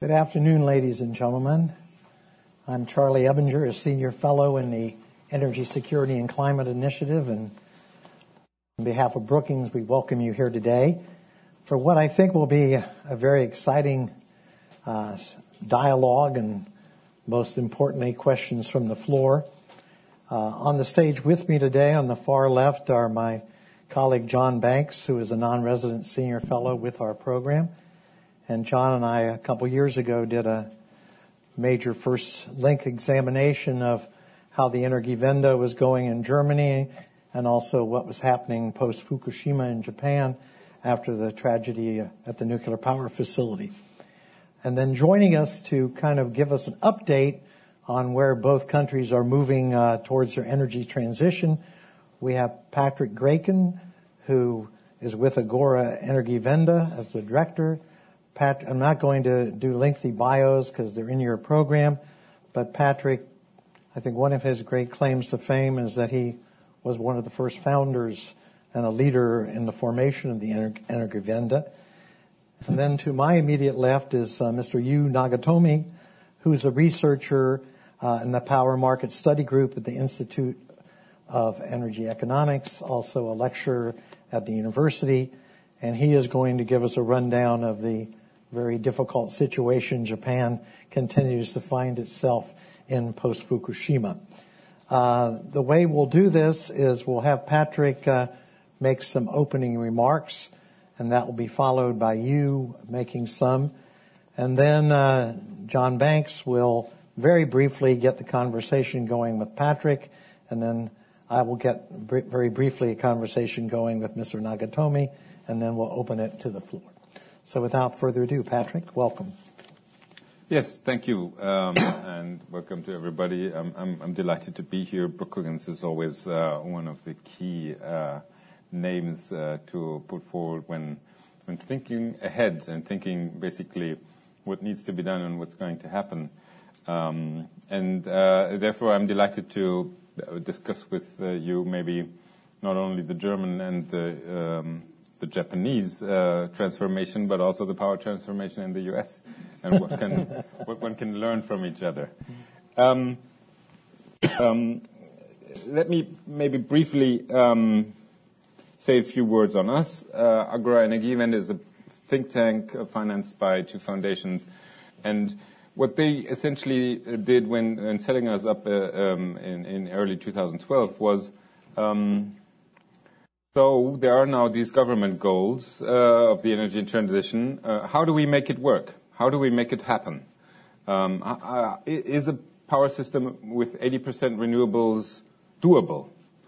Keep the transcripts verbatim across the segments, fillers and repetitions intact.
Good afternoon, ladies and gentlemen. I'm Charlie Ebinger, a senior fellow in the Energy Security and Climate Initiative, and on behalf of Brookings, we welcome you here today for what I think will be a very exciting uh, dialogue and, most importantly, questions from the floor. Uh, on the stage with me today, on the far left, are my colleague John Banks, who is a non-resident senior fellow with our program. And John and I, a couple years ago, did a major first link examination of how the Energiewende was going in Germany and also what was happening post-Fukushima in Japan after the tragedy at the nuclear power facility. And then joining us to kind of give us an update on where both countries are moving uh, towards their energy transition, we have Patrick Grayken, who is with Agora Energiewende as the director. Pat, I'm not going to do lengthy bios because they're in your program, but Patrick, I think one of his great claims to fame is that he was one of the first founders and a leader in the formation of the Energiewende. And then to my immediate left is uh, Mister Yu Nagatomi, who's a researcher uh, in the Power Market Study Group at the Institute of Energy Economics, also a lecturer at the university, and he is going to give us a rundown of the very difficult situation Japan continues to find itself in post-Fukushima. Uh, the way we'll do this is we'll have Patrick uh, make some opening remarks, and that will be followed by you making some. And then uh, John Banks will very briefly get the conversation going with Patrick, and then I will get br- very briefly a conversation going with Mister Nagatomi, and then we'll open it to the floor. So without further ado, Patrick, welcome. Yes, thank you, um, and welcome to everybody. I'm, I'm, I'm delighted to be here. Brookings is always uh, one of the key uh, names uh, to put forward when when thinking ahead and thinking basically what needs to be done and what's going to happen. Um, and uh, therefore, I'm delighted to discuss with uh, you maybe not only the German and the um, the Japanese uh, transformation, but also the power transformation in the U S and what can what one can learn from each other. Um, um, let me maybe briefly um, say a few words on us. Uh, Agora Energiewende is a think tank uh, financed by two foundations, and what they essentially did when, when setting us up uh, um, in, in early two thousand twelve was um, so there are now these government goals uh, of the energy transition. Uh, how do we make it work? How do we make it happen? Um, uh, is a power system with eighty percent renewables doable?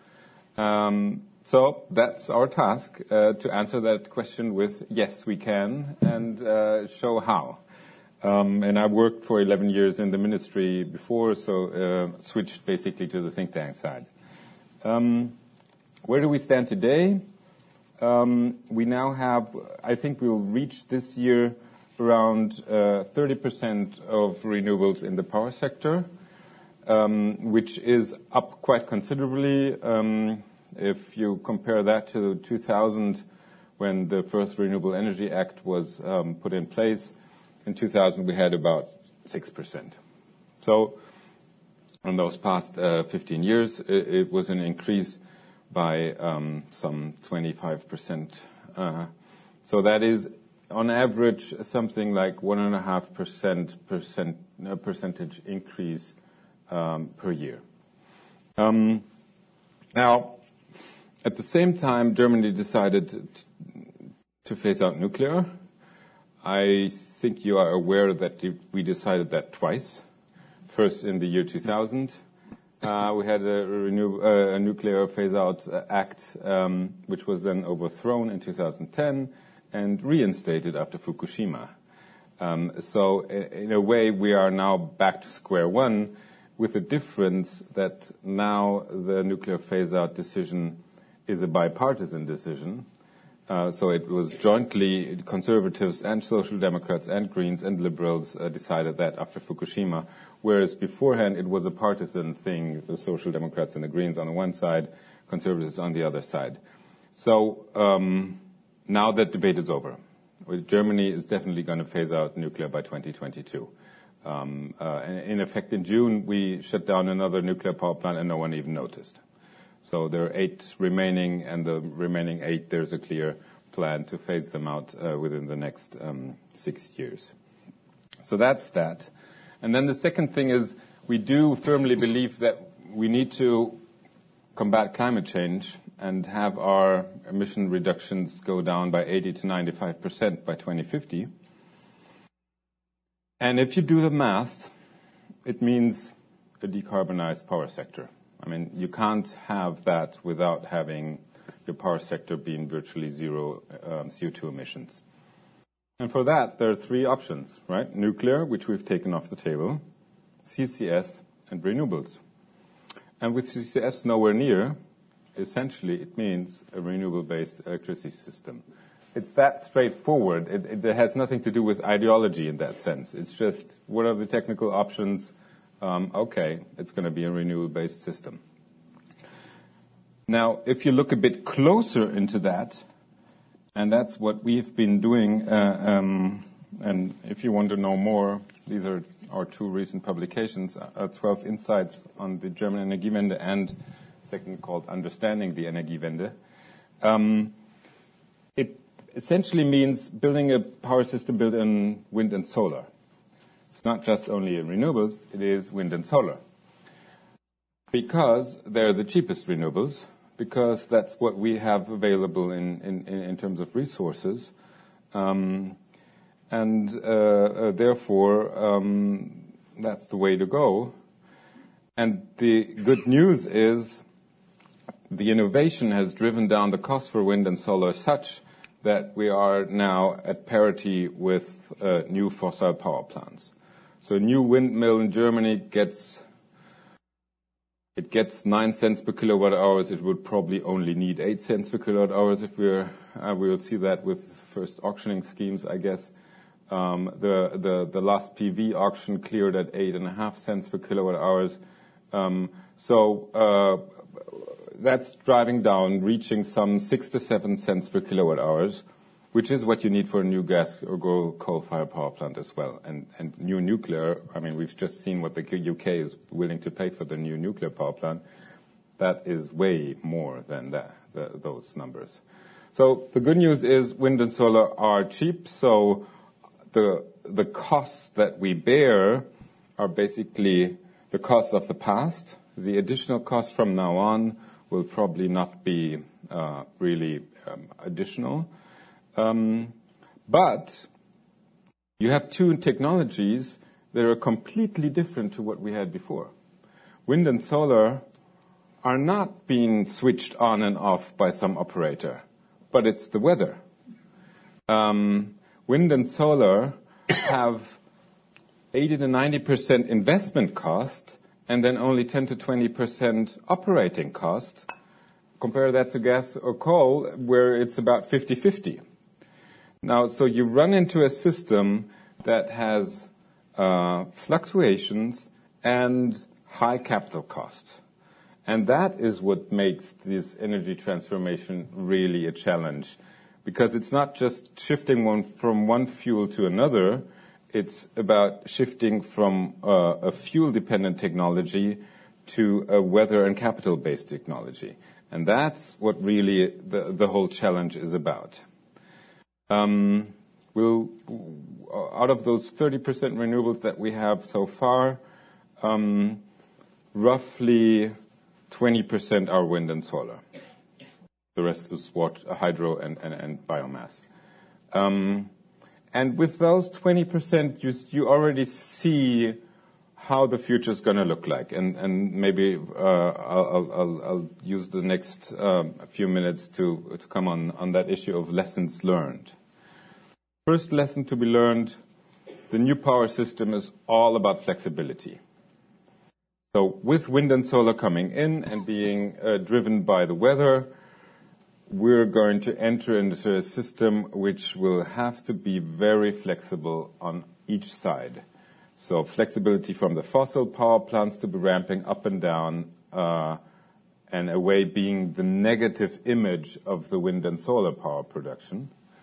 Um, so that's our task, uh, to answer that question with yes, we can, and uh, show how. Um, and I worked for eleven years in the ministry before, so uh, switched basically to the think tank side. Um, Where do we stand today? Um, we now have, I think we will reach this year around uh, thirty percent of renewables in the power sector, um, which is up quite considerably. Um, if you compare that to two thousand, when the first Renewable Energy Act was um, put in place, in two thousand we had about six percent. So in those past uh, fifteen years, it, it was an increase by um, some twenty-five percent. Uh, so that is, on average, something like one and a half percent percent uh, percentage increase um, per year. Um, now, at the same time, Germany decided to, to phase out nuclear. I think you are aware that we decided that twice. First in the year two thousand. Uh, we had a, renew, uh, a nuclear phase-out uh, act, um, which was then overthrown in two thousand ten and reinstated after Fukushima. Um, so, in a way, we are now back to square one, with the difference that now the nuclear phase-out decision is a bipartisan decision. Uh, so it was jointly conservatives and social democrats and Greens and liberals uh, decided that after Fukushima, whereas beforehand it was a partisan thing, the social democrats and the Greens on the one side, conservatives on the other side. So um, now that debate is over. Germany is definitely going to phase out nuclear by twenty twenty-two. Um, uh, in effect, in June, we shut down another nuclear power plant and no one even noticed. So there are eight remaining, and the remaining eight, there's a clear plan to phase them out uh, within the next um, six years. So that's that. And then the second thing is we do firmly believe that we need to combat climate change and have our emission reductions go down by eighty to ninety-five percent by twenty fifty. And if you do the math, it means a decarbonized power sector. I mean, you can't have that without having your power sector being virtually zero um, C O two emissions. And for that, there are three options, right? Nuclear, which we've taken off the table, C C S, and renewables. And with C C S nowhere near, essentially it means a renewable-based electricity system. It's that straightforward. It, it, it has nothing to do with ideology in that sense. It's just, what are the technical options? Um, okay, it's going to be a renewable-based system. Now, if you look a bit closer into that, and that's what we've been doing, uh, um, and if you want to know more, these are our two recent publications, uh, twelve Insights on the German Energiewende and second called Understanding the Energiewende. Um, it essentially means building a power system built in wind and solar. It's not just only in renewables, it is wind and solar. Because they're the cheapest renewables, because that's what we have available in, in, in terms of resources. Um, and uh, uh, therefore, um, that's the way to go. And the good news is the innovation has driven down the cost for wind and solar such that we are now at parity with uh, new fossil power plants. So a new windmill in Germany gets it gets nine cents per kilowatt hours. It would probably only need eight cents per kilowatt hours if we're uh, we will see that with first auctioning schemes, I guess. Um, the the the last P V auction cleared at eight and a half cents per kilowatt hours. Um, so uh, that's driving down, reaching some six to seven cents per kilowatt hours, which is what you need for a new gas or coal-fired power plant as well. And, and new nuclear, I mean, we've just seen what the U K is willing to pay for the new nuclear power plant. That is way more than that, the, those numbers. So the good news is wind and solar are cheap, so the, the costs that we bear are basically the costs of the past. The additional costs from now on will probably not be uh, really um, additional. Um, but you have two technologies that are completely different to what we had before. Wind and solar are not being switched on and off by some operator, but it's the weather. Um, wind and solar have eighty to ninety percent investment cost and then only ten to twenty percent operating cost. Compare that to gas or coal, where it's about fifty-fifty. Now, so you run into a system that has uh, fluctuations and high capital cost. And that is what makes this energy transformation really a challenge. Because it's not just shifting one from one fuel to another, it's about shifting from uh, a fuel-dependent technology to a weather and capital-based technology. And that's what really the, the whole challenge is about. Um, we'll, out of those thirty percent renewables that we have so far, um, roughly twenty percent are wind and solar. The rest is water, hydro and, and, and biomass. Um, and with those twenty percent, you, you already see how the future is going to look like. And, and maybe uh, I'll, I'll, I'll use the next um, few minutes to, to come on, on that issue of lessons learned. First lesson to be learned, the new power system is all about flexibility. So with wind and solar coming in and being uh, driven by the weather, we're going to enter into a system which will have to be very flexible on each side. So flexibility from the fossil power plants to be ramping up and down, uh, and away being the negative image of the wind and solar power production.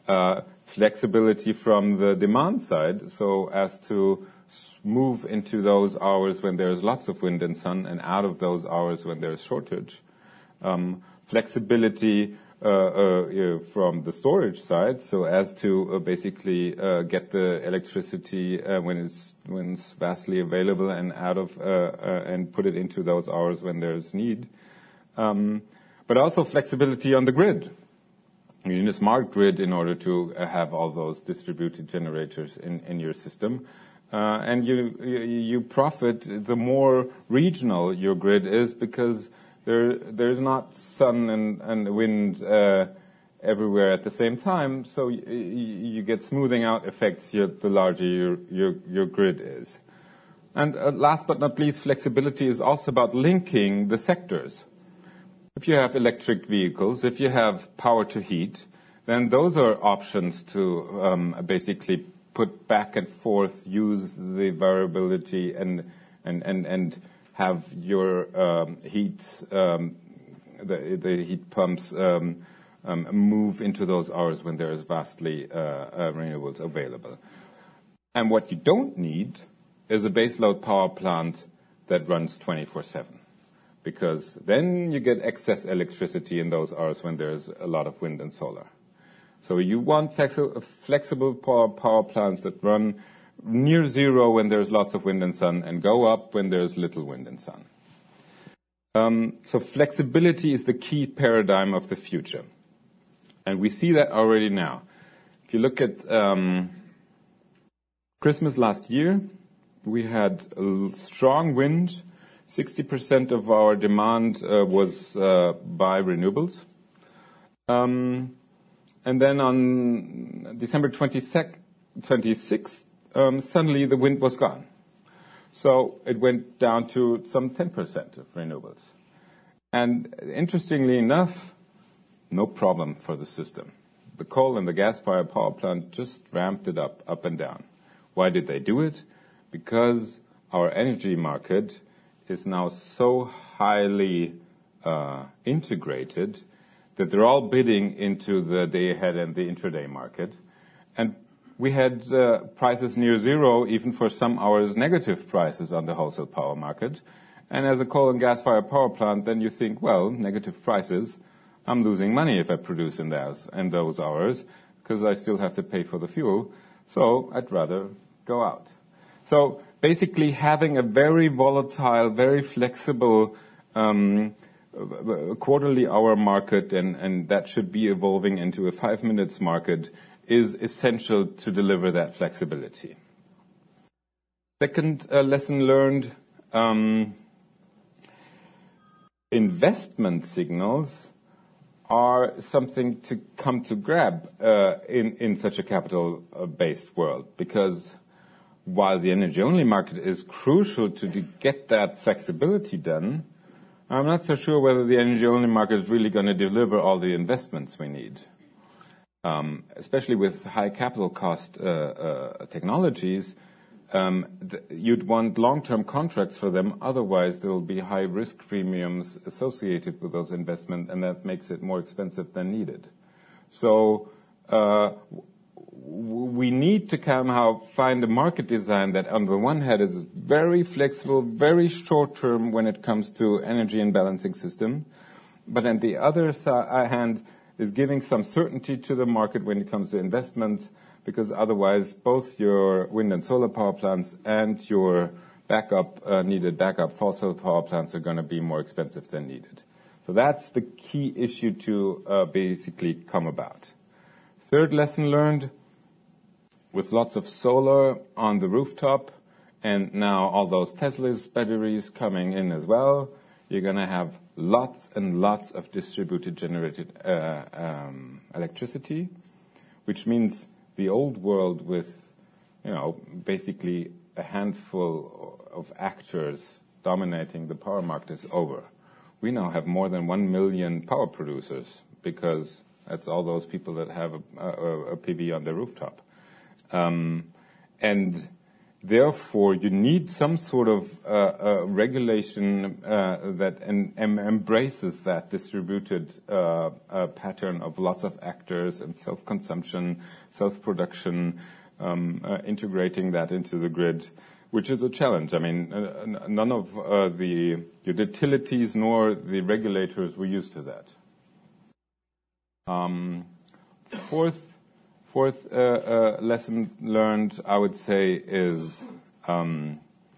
uh, flexibility from the demand side, so as to move into those hours when there's lots of wind and sun, and out of those hours when there's shortage. Um, flexibility uh, uh, you know, from the storage side, so as to uh, basically uh, get the electricity uh, when it's when it's vastly available and out of uh, uh, and put it into those hours when there's need. Um, but also flexibility on the grid. You need a smart grid in order to uh, have all those distributed generators in, in your system. Uh, and you, you you profit the more regional your grid is, because there there's not sun and, and wind uh, everywhere at the same time, so you, you get smoothing out effects your, the larger your, your, your grid is. And uh, last but not least, flexibility is also about linking the sectors. If you have electric vehicles, if you have power to heat, then those are options to um, basically put back and forth, use the variability and and and, and have your um, heat, um, the, the heat pumps um, um, move into those hours when there is vastly uh, uh, renewables available. And what you don't need is a baseload power plant that runs twenty-four seven. Because then you get excess electricity in those hours when there's a lot of wind and solar. So you want flexi- flexible power, power plants that run near zero when there's lots of wind and sun, and go up when there's little wind and sun. Um, so flexibility is the key paradigm of the future. And we see that already now. If you look at um, Christmas last year, we had a strong wind. sixty percent of our demand uh, was uh, by renewables. Um, and then on December twenty-sixth, um, suddenly the wind was gone. So it went down to some ten percent of renewables. And interestingly enough, no problem for the system. The coal and the gas-fired power plant just ramped it up, up and down. Why did they do it? Because our energy market is now so highly uh, integrated that they're all bidding into the day-ahead and the intraday market. And we had uh, prices near zero, even for some hours negative prices on the wholesale power market. And as a coal and gas-fired power plant, then you think, well, negative prices, I'm losing money if I produce in those, in those hours, because I still have to pay for the fuel. So I'd rather go out. So basically having a very volatile, very flexible um, quarterly hour market, and, and that should be evolving into a five minutes market, is essential to deliver that flexibility. Second uh, lesson learned, um, investment signals are something to come to grab uh, in, in such a capital-based world, because while the energy-only market is crucial to get that flexibility done, I'm not so sure whether the energy-only market is really going to deliver all the investments we need. Um, especially with high capital cost uh, uh, technologies, um, th- you'd want long-term contracts for them. Otherwise, there will be high risk premiums associated with those investments, and that makes it more expensive than needed. So uh, we need to somehow find a market design that on the one hand is very flexible, very short-term when it comes to energy and balancing system, but on the other hand is giving some certainty to the market when it comes to investments, because otherwise both your wind and solar power plants and your backup uh, needed backup fossil power plants are going to be more expensive than needed. So that's the key issue to uh, basically come about. Third lesson learned, with lots of solar on the rooftop and now all those Tesla's batteries coming in as well, you're going to have lots and lots of distributed generated uh, um, electricity, which means the old world with, you know, basically a handful of actors dominating the power market is over. We now have more than one million power producers, because that's all those people that have a, a, a P V on their rooftop. Um, and therefore, you need some sort of uh, uh, regulation uh, that en- em- embraces that distributed uh, uh, pattern of lots of actors and self-consumption, self-production, um, uh, integrating that into the grid, which is a challenge. I mean, uh, none of uh, the utilities nor the regulators were used to that. Um, fourth, fourth uh, uh, lesson learned, I would say, is um,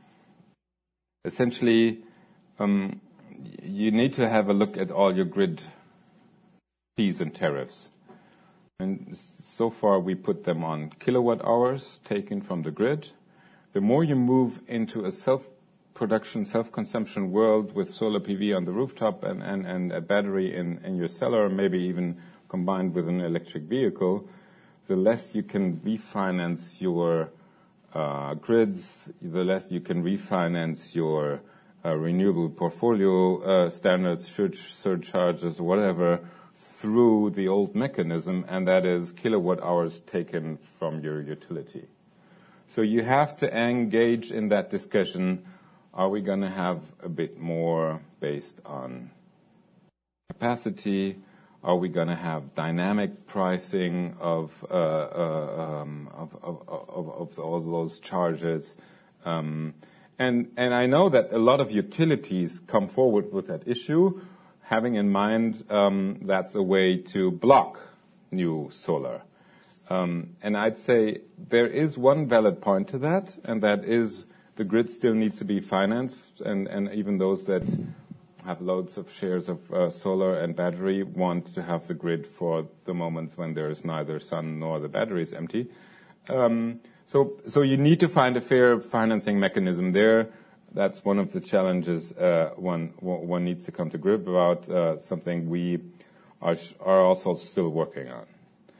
essentially um, you need to have a look at all your grid fees and tariffs. And so far, we put them on kilowatt hours taken from the grid. The more you move into a self-production, self-consumption world with solar P V on the rooftop and, and, and a battery in, in your cellar, maybe even combined with an electric vehicle, the less you can refinance your uh, grids, the less you can refinance your uh, renewable portfolio uh, standards, surcharges, whatever, through the old mechanism, and that is kilowatt hours taken from your utility. So you have to engage in that discussion. Are we going to have a bit more based on capacity? Are we going to have dynamic pricing of, uh, uh, um, of, of, of, of all those charges? Um, and, and I know that a lot of utilities come forward with that issue, having in mind um, that's a way to block new solar. Um, and I'd say there is one valid point to that, and that is the grid still needs to be financed, and, and even those that have loads of shares of uh, solar and battery want to have the grid for the moments when there is neither sun nor the battery is empty. Um, so, so you need to find a fair financing mechanism there. That's one of the challenges uh, one one needs to come to grip about, uh, something we are, are also still working on.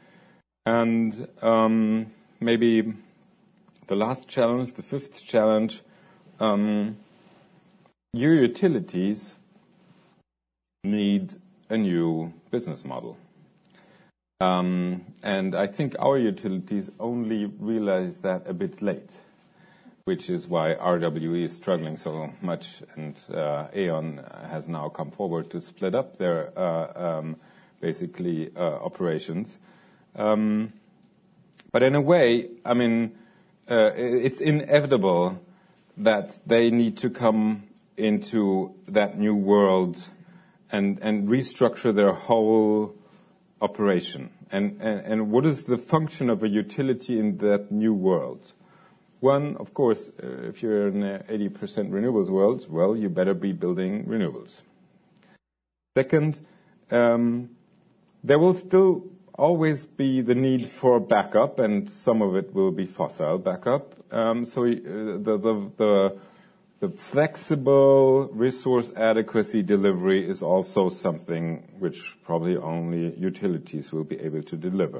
And um, maybe the last challenge, the fifth challenge, um, your utilities need a new business model. Um, and I think our utilities only realize that a bit late, which is why R W E is struggling so much, and uh, E.ON has now come forward to split up their uh, um, basically uh, operations. Um, but in a way, I mean, uh, it's inevitable that they need to come into that new world and, and restructure their whole operation. And, and, and what is the function of a utility in that new world? One, of course, uh, if you're in an eighty percent renewables world, well, you better be building renewables. Second, um, there will still always be the need for backup, and some of it will be fossil backup. Um, so uh, the, the, the, the flexible resource adequacy delivery is also something which probably only utilities will be able to deliver.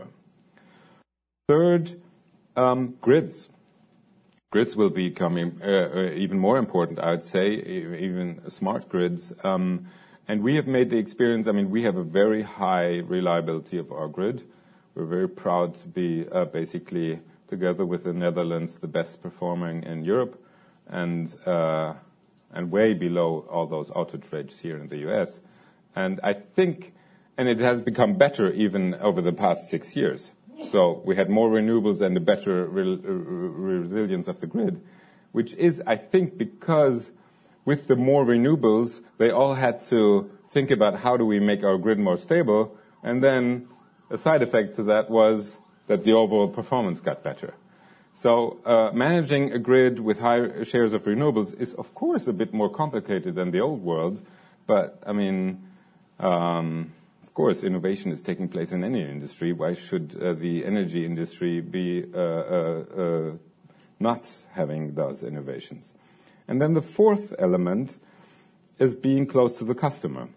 Third, um, grids. Grids will be becoming uh, even more important, I would say, even smart grids. Um, and we have made the experience, I mean, we have a very high reliability of our grid. We're very proud to be uh, basically, together with the Netherlands, the best performing in Europe, and uh, and way below all those outage rates here in the U S. And I think, and it has become better even over the past six years. So we had more renewables and a better re- re- resilience of the grid, which is, I think, because with the more renewables, they all had to think about how do we make our grid more stable, and then a side effect to that was that the overall performance got better. So uh, managing a grid with high shares of renewables is, of course, a bit more complicated than the old world, but, I mean, um, of course, innovation is taking place in any industry. Why should uh, the energy industry be uh, uh, uh, not having those innovations? And then the fourth element is being close to the customer.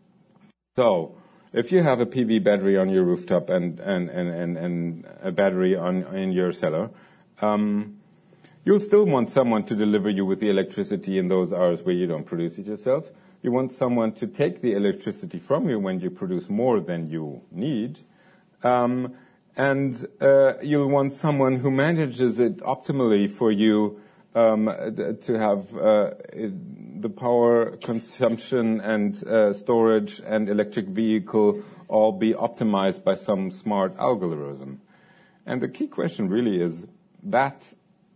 So if you have a P V battery on your rooftop and, and, and, and, and a battery on, in your cellar, um, you'll still want someone to deliver you with the electricity in those hours where you don't produce it yourself. You want someone to take the electricity from you when you produce more than you need. Um, and uh, you'll want someone who manages it optimally for you um, to have uh, the power consumption and uh, storage and electric vehicle all be optimized by some smart algorithm. And the key question really is that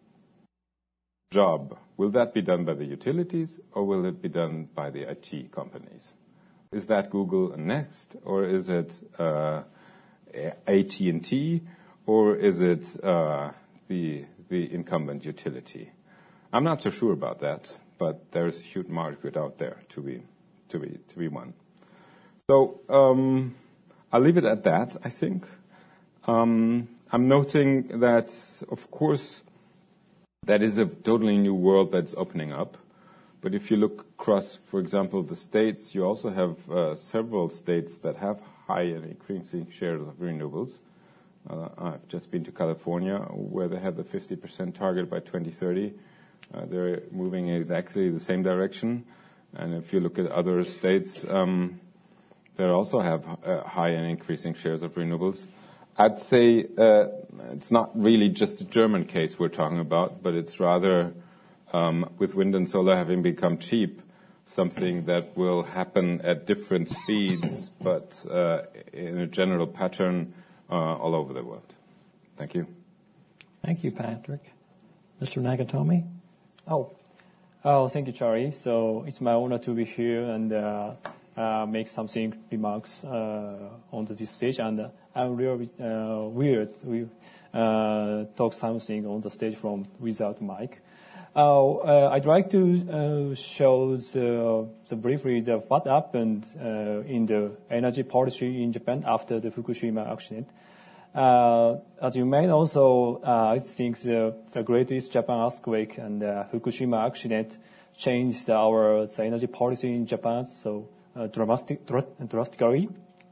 job, will that be done by the utilities or will it be done by the I T companies? Is that Google and Next, or is it uh, A T and T, or is it uh, the the incumbent utility? I'm not so sure about that, but there's a huge market out there to be to be to be won. So um, I'll leave it at that. I think um, I'm noting that, of course, that is a totally new world that's opening up. But if you look across, for example, the states, you also have uh, several states that have high and increasing shares of renewables. Uh, I've just been to California, where they have the fifty percent target by twenty thirty. Uh, they're moving in exactly the same direction. And if you look at other states, um, they also have uh, high and increasing shares of renewables. I'd say uh, it's not really just a German case we're talking about, but it's rather, um, with wind and solar having become cheap, something that will happen at different speeds, but uh, in a general pattern uh, all over the world. Thank you. Thank you, Patrick. Mister Nagatomi? Oh, oh, thank you, Charlie. So it's my honor to be here and uh, uh, make something remarks uh, on this stage. And uh, I'm really uh, weird we uh, talk something on the stage from without mic. Uh, uh, I'd like to uh, show the, the briefly the what happened uh, in the energy policy in Japan after the Fukushima accident. Uh, as you may also, uh, I think the, the greatest Japan earthquake and uh, Fukushima accident changed our the energy policy in Japan so uh, dramatic, dr- drastically.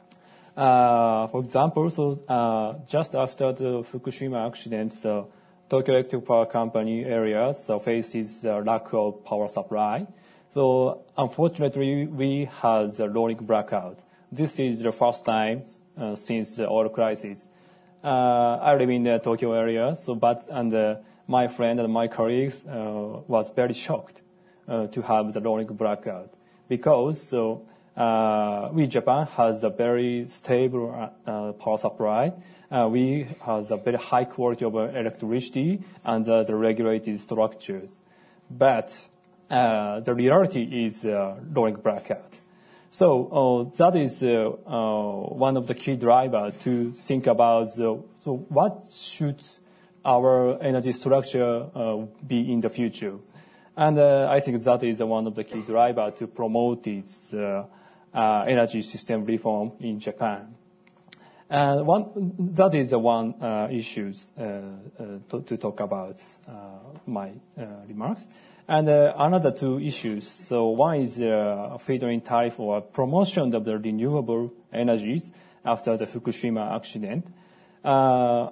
Uh, for example, so uh, just after the Fukushima accident, so Tokyo Electric Power Company area so faces a lack of power supply. So unfortunately, we had a rolling blackout. This is the first time uh, since the oil crisis. Uh, I live in the Tokyo area, so but and uh, my friend and my colleagues uh, was very shocked uh, to have the rolling blackout because so uh, we Japan has a very stable uh, power supply. Uh, we have a very high quality of electricity and uh, the regulated structures, but uh, the reality is uh, rolling blackout. So uh, that is uh, uh, one of the key drivers to think about the, so what should our energy structure uh, be in the future. And uh, I think that is one of the key drivers to promote its uh, uh, energy system reform in Japan. And one, that is the one uh, issues uh, uh, to, to talk about uh, my uh, remarks. And uh, another two issues. So one is uh, feed-in tariff or promotion of the renewable energies after the Fukushima accident. Uh,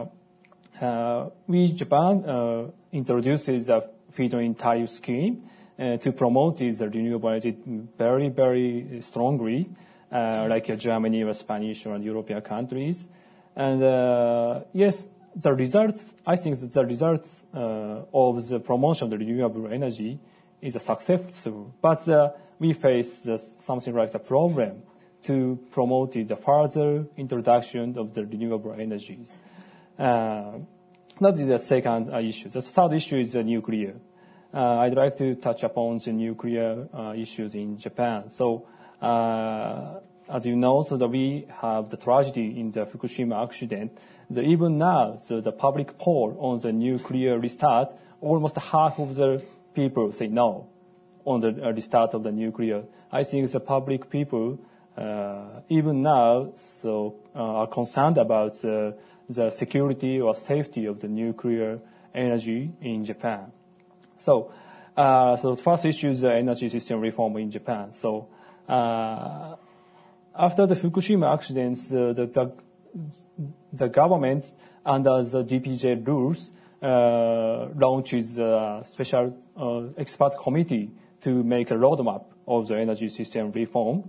uh, we, Japan, uh, introduces a feed-in tariff scheme uh, to promote the renewable energy very, very strongly, uh, like uh, Germany or Spanish or European countries. And uh, yes, the results, I think that the results uh, of the promotion of the renewable energy is a successful, but uh, we face the, something like the problem to promote the further introduction of the renewable energies. Uh, that is the second uh, issue. The third issue is the nuclear. Uh, I'd like to touch upon the nuclear uh, issues in Japan. So, uh, as you know, so that we have the tragedy in the Fukushima accident. The, even now, so the public poll on the nuclear restart, almost half of the people say no on the restart of the nuclear. I think the public people, uh, even now, so uh, are concerned about uh, the security or safety of the nuclear energy in Japan. So, uh, so the first issue is the energy system reform in Japan. So, uh, after the Fukushima accidents, uh, the, the the government under the D P J rules uh, launches a special uh, expert committee to make a roadmap of the energy system reform.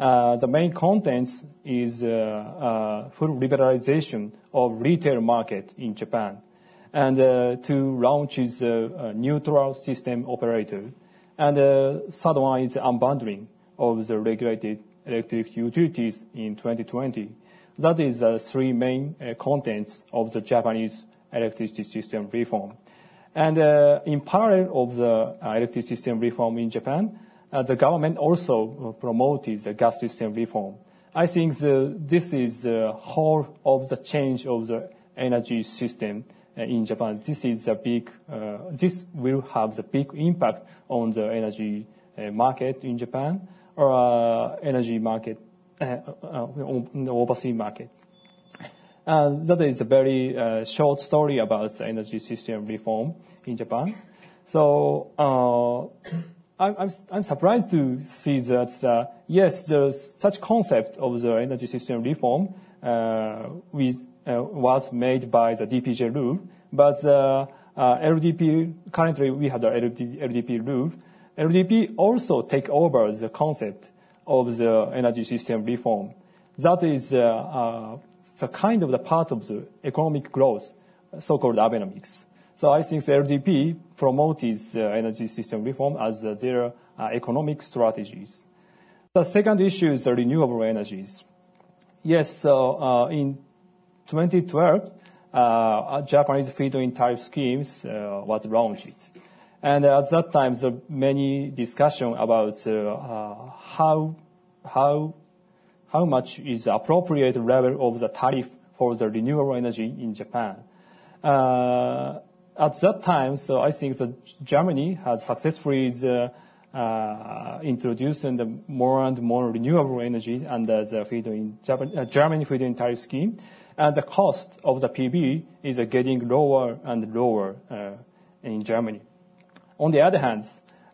Uh, the main contents is uh, uh, full liberalization of retail market in Japan, and uh, to launch is a, a neutral system operator, and uh, third one is unbundling of the regulated electric utilities in twenty twenty. That is the three main uh, contents of the Japanese electricity system reform. And uh, in parallel of the uh, electricity system reform in Japan, uh, the government also promoted the gas system reform. I think the, this is the whole of the change of the energy system uh, in Japan. This is a big. Uh, this will have the big impact on the energy uh, market in Japan, or uh, energy market uh, uh, on the overseas market. Uh, that is a very uh, short story about the energy system reform in Japan. So uh, I'm, I'm, I'm surprised to see that uh, yes, there's such concept of the energy system reform uh, with, uh, was made by the D P J rule, but uh, uh, L D P currently we have the L D P rule. L D P also take over the concept of the energy system reform. That is uh, uh, the kind of the part of the economic growth, so-called Abenomics. So I think the L D P promoted the energy system reform as uh, their uh, economic strategies. The second issue is the renewable energies. Yes, so uh, in twenty twelve, uh, a Japanese feed-in tariff schemes uh, was launched. And at that time, there were many discussion about uh, uh, how how how much is the appropriate level of the tariff for the renewable energy in Japan. Uh, at that time, so I think that Germany has successfully uh, uh, introduced the more and more renewable energy under the feed-in Japan, uh, Germany feed-in tariff scheme, and the cost of the P V is uh, getting lower and lower uh, in Germany. On the other hand,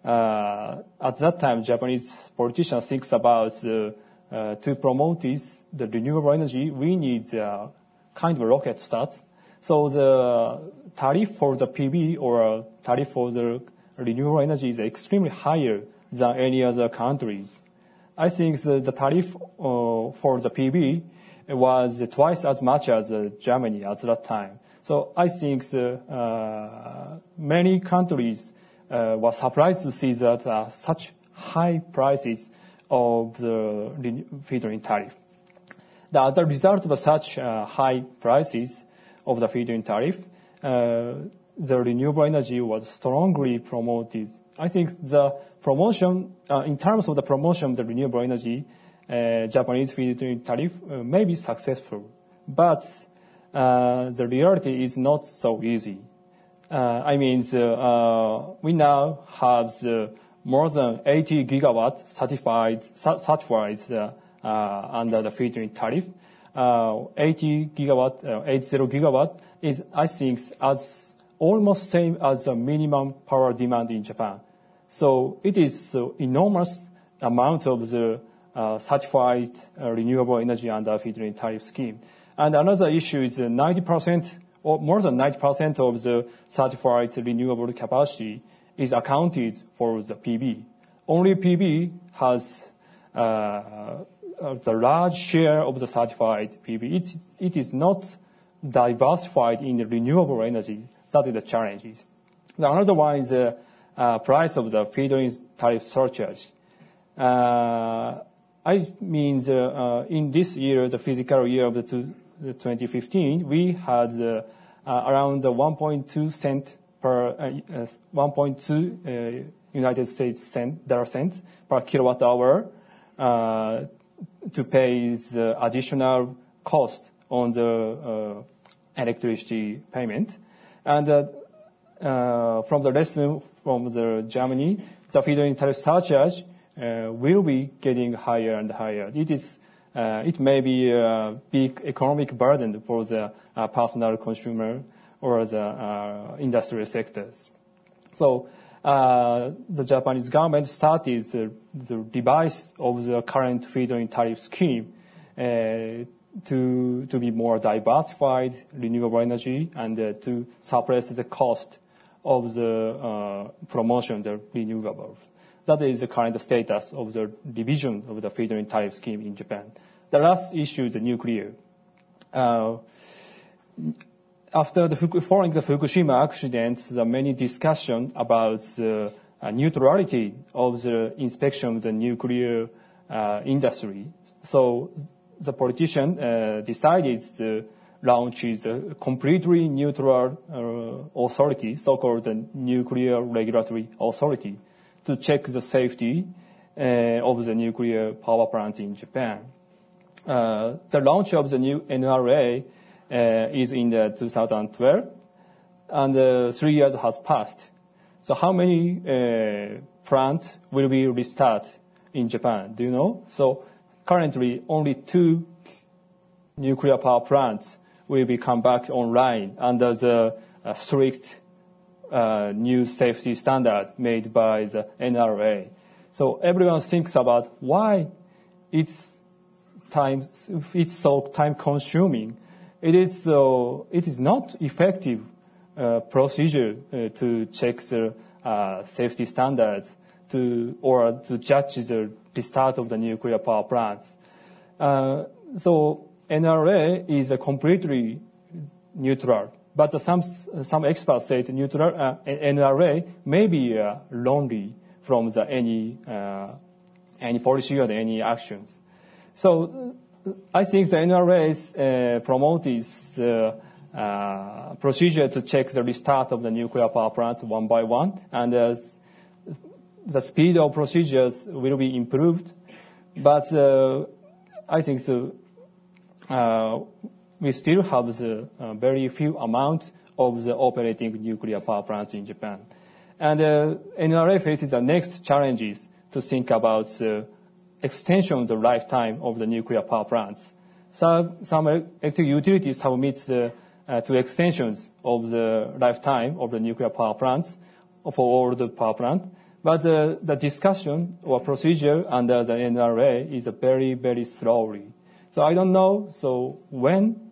uh, at that time, Japanese politicians think about uh, uh, to promote this, the renewable energy, we need uh, kind of a rocket start. So the tariff for the P V or tariff for the renewable energy is extremely higher than any other countries. I think the, the tariff uh, for the P V was twice as much as uh, Germany at that time. So I think the, uh, many countries uh, were surprised to see that uh, such high prices of the feed-in tariff. The, as a result of such uh, high prices of the feed-in tariff, uh, the renewable energy was strongly promoted. I think the promotion, uh, in terms of the promotion of the renewable energy, uh, Japanese feed-in tariff uh, may be successful, but uh, the reality is not so easy. Uh, I mean, the, uh, we now have the more than eighty gigawatt certified, certified uh, uh, under the feed-in tariff. Uh, eighty gigawatt, uh, eighty gigawatt is, I think, as almost same as the minimum power demand in Japan. So it is uh, enormous amount of the uh, certified uh, renewable energy under feed-in tariff scheme. And another issue is uh, ninety percent or more than ninety percent of the certified renewable capacity is accounted for the P V. Only P V has uh, uh, the large share of the certified P V. It's, it is not diversified in the renewable energy. That is the challenge. The another one is the uh, price of the feed-in tariff surcharge. Uh, I mean, the, uh, in this year, the fiscal year of the two, the twenty fifteen, we had uh, uh, around the one point two cent per uh, uh, one point two uh, United States cent dollar cent per kilowatt hour uh, to pay the additional cost on the uh, electricity payment. And uh, uh, from the lesson from the Germany, the feed-in tariff surcharge uh, will be getting higher and higher. It is, uh, it may be a big economic burden for the uh, personal consumer or the uh, industrial sectors. So uh, the Japanese government started the, the device of the current feed-in tariff scheme uh, to to be more diversified renewable energy and uh, to suppress the cost of the uh, promotion of the renewables. that is the current status of the division of the feed-in tariff scheme in Japan. The last issue is the nuclear. Uh, after the following the Fukushima accident, there are many discussions about the uh, neutrality of the inspection of the nuclear uh, industry. So the politician uh, decided to launch a completely neutral uh, authority, so-called the Nuclear Regulatory Authority, to check the safety uh, of the nuclear power plant in Japan. Uh, the launch of the new N R A uh, is in the two thousand twelve, and uh, three years has passed. So how many uh, plants will be restart in Japan? Do you know? So currently, only two nuclear power plants will be come back online under the uh, strict uh, new safety standard made by the N R A. So everyone thinks about why it's time, it's so time consuming. It is so, it is not effective uh, procedure uh, to check the uh, safety standards to or to judge the restart of the nuclear power plants. Uh, so N R A is a completely neutral, but some some experts say neutral uh, N R A may be uh, lonely from the any uh, any policy or any actions. So I think the N R A uh, promotes the uh, procedure to check the restart of the nuclear power plants one by one, and uh, the speed of procedures will be improved. But uh, I think the, uh, we still have the uh, very few amount of the operating nuclear power plants in Japan. And uh, N R A faces the next challenges to think about the extension of the lifetime of the nuclear power plants. So some electric utilities have met the, uh, to extensions of the lifetime of the nuclear power plants for all the power plants. But uh, the discussion or procedure under the N R A is uh, very, very slowly. So I don't know. So when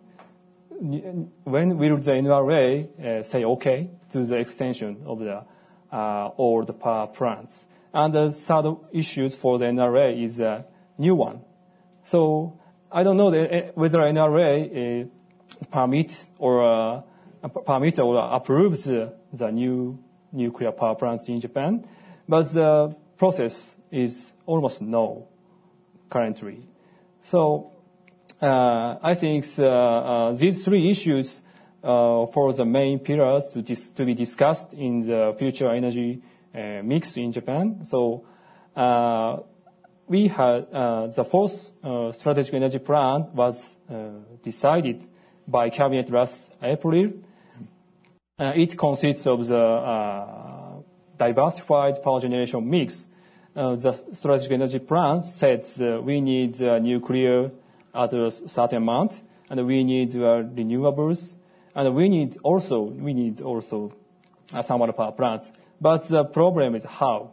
when will the N R A uh, say okay to the extension of the uh, all the power plants? And the third issues for the N R A is a new one. So I don't know the, whether N R A uh, permit or uh, permit or approves the, the new nuclear power plants in Japan, but the process is almost no currently. So uh, I think uh, uh, these three issues uh, for the main pillars to, dis- to be discussed in the future energy uh, mix in Japan. So uh, we had uh, the fourth uh, strategic energy plan was uh, decided by cabinet last April. Uh, it consists of the uh, diversified power generation mix. Uh, the strategic energy plan says uh, we need uh, nuclear at a certain amount, and we need uh, renewables, and we need also we need also uh, thermal power plants. But the problem is how.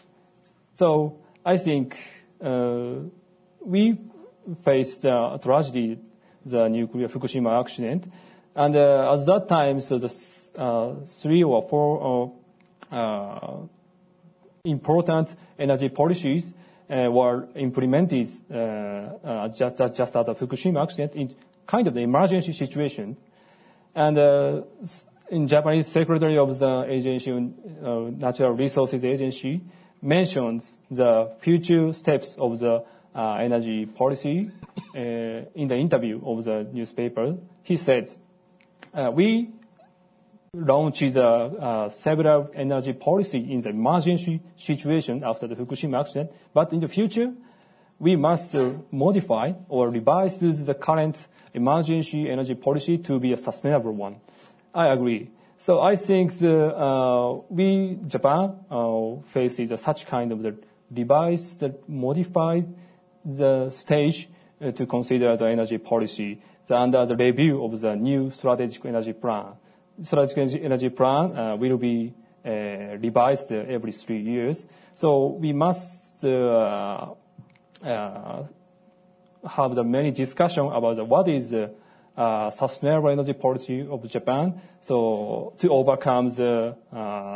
So I think uh, we faced a tragedy, the nuclear Fukushima accident, and uh, at that time, so the uh, three or four uh, uh, important energy policies uh, were implemented uh, uh, just, just after Fukushima accident in kind of the emergency situation. And uh, in Japanese Secretary of the agency, uh, Natural Resources Agency, mentions the future steps of the uh, energy policy uh, in the interview of the newspaper. He said, uh, we launched uh, uh, several energy policy in the emergency situation after the Fukushima accident, but in the future, we must uh, modify or revise the current emergency energy policy to be a sustainable one. I agree. So I think the, uh, we, Japan, uh, faces such kind of the device that modifies the stage uh, to consider the energy policy the, under the review of the new strategic energy plan. Strategic energy plan uh, will be uh, revised uh, every three years. So we must uh, uh, have the many discussion about the, what is the uh, sustainable energy policy of Japan. So to overcome the uh,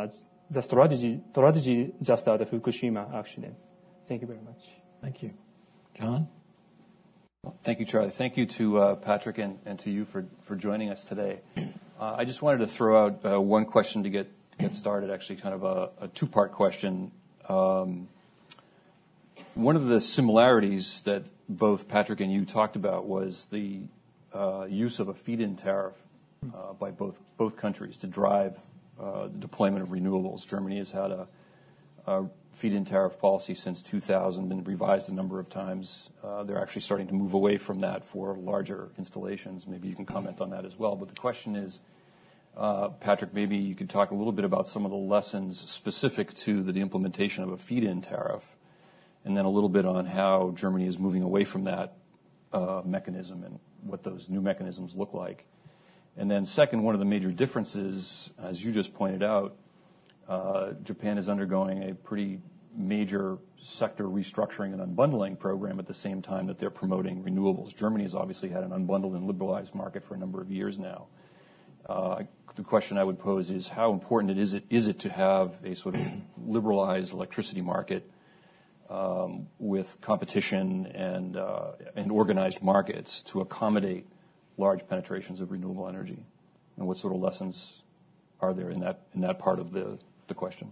the strategy, strategy just at the Fukushima accident. Thank you very much. Thank you. John? Well, thank you, Charlie. Thank you to uh, Patrick and, and to you for, for joining us today. Uh, I just wanted to throw out uh, one question to get, get started, actually kind of a, a two-part question. Um, one of the similarities that both Patrick and you talked about was the uh, use of a feed-in tariff uh, by both, both countries to drive uh, the deployment of renewables. Germany has had a, a feed-in tariff policy since two thousand and revised a number of times. Uh, they're actually starting to move away from that for larger installations. Maybe you can comment on that as well. But the question is, uh, Patrick, maybe you could talk a little bit about some of the lessons specific to the implementation of a feed-in tariff, and then a little bit on how Germany is moving away from that uh, mechanism and what those new mechanisms look like. And then second, one of the major differences, as you just pointed out, Uh, Japan is undergoing a pretty major sector restructuring and unbundling program at the same time that they're promoting renewables. Germany has obviously had an unbundled and liberalized market for a number of years now. Uh, the question I would pose is how important it is it is it to have a sort of liberalized electricity market um, with competition and uh, and organized markets to accommodate large penetrations of renewable energy, and what sort of lessons are there in that in that part of the the question?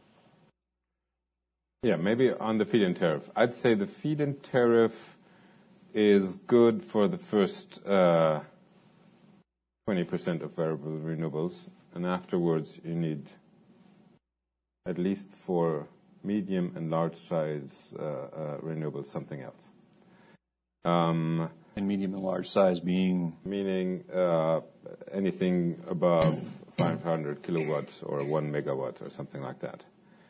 Yeah, maybe on the feed-in tariff. I'd say the feed-in tariff is good for the first uh, twenty percent of variable renewables, and afterwards you need, at least for medium and large size uh, uh, renewables, something else. Um, and medium and large size being? Meaning uh, anything above five hundred kilowatts or one megawatt or something like that.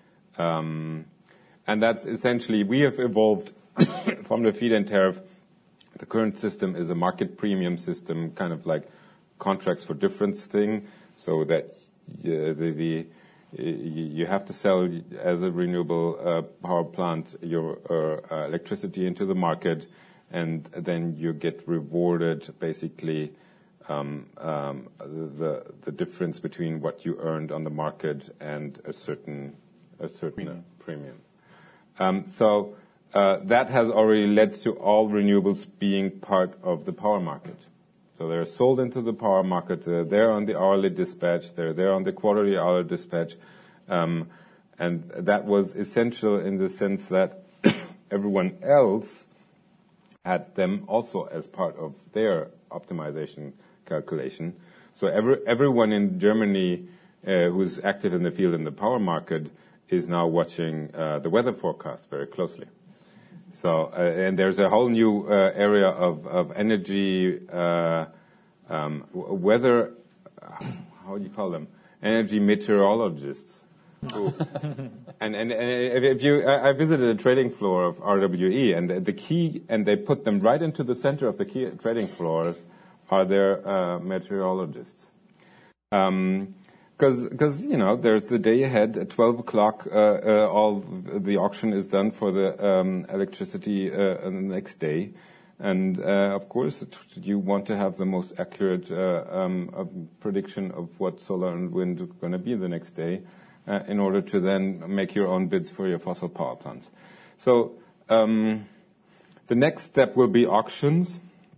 Um, and that's essentially, we have evolved from the feed-in tariff. The current system is a market premium system, kind of like contracts for difference thing, so that uh, the, the you have to sell as a renewable uh, power plant your uh, electricity into the market, and then you get rewarded basically Um, um, the the difference between what you earned on the market and a certain a certain premium. premium. Um, so uh, that has already led to all renewables being part of the power market. So they're sold into the power market. They're there on the hourly dispatch. They're there on the quarterly hour dispatch, um, and that was essential in the sense that everyone else had them also as part of their optimization calculation. So every, everyone in Germany uh, who's active in the field in the power market is now watching uh, the weather forecast very closely. So, uh, and there's a whole new uh, area of, of energy, uh, um, weather, how do you call them? Energy meteorologists. Who, and, and, and if you, I visited a trading floor of R W E, and the, the key, and they put them right into the center of the key trading floor, are their uh, meteorologists. Um, Because, because you know, there's the day ahead at twelve o'clock. Uh, uh, all the auction is done for the um, electricity uh, the next day, and uh, of course, you want to have the most accurate uh, um, uh, prediction of what solar and wind are going to be the next day, uh, in order to then make your own bids for your fossil power plants. So um, the next step will be auctions,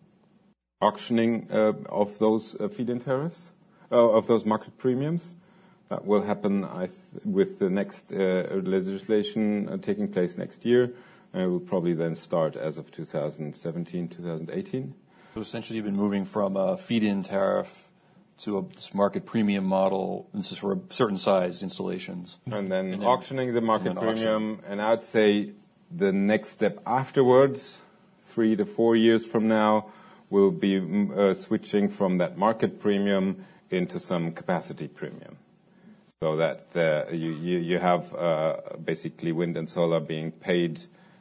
auctioning uh, of those uh, feed-in tariffs. Uh, of those market premiums. That will happen I th- with the next uh, legislation uh, taking place next year. And it will probably then start as of two thousand seventeen, two thousand eighteen. So essentially you've been moving from a feed-in tariff to a this market premium model. This is for certain size installations. And then, and then auctioning the market and premium. Auction. And I'd say the next step afterwards, three to four years from now, will be uh, switching from that market premium into some capacity premium, so that uh, you, you, you have uh, basically wind and solar being paid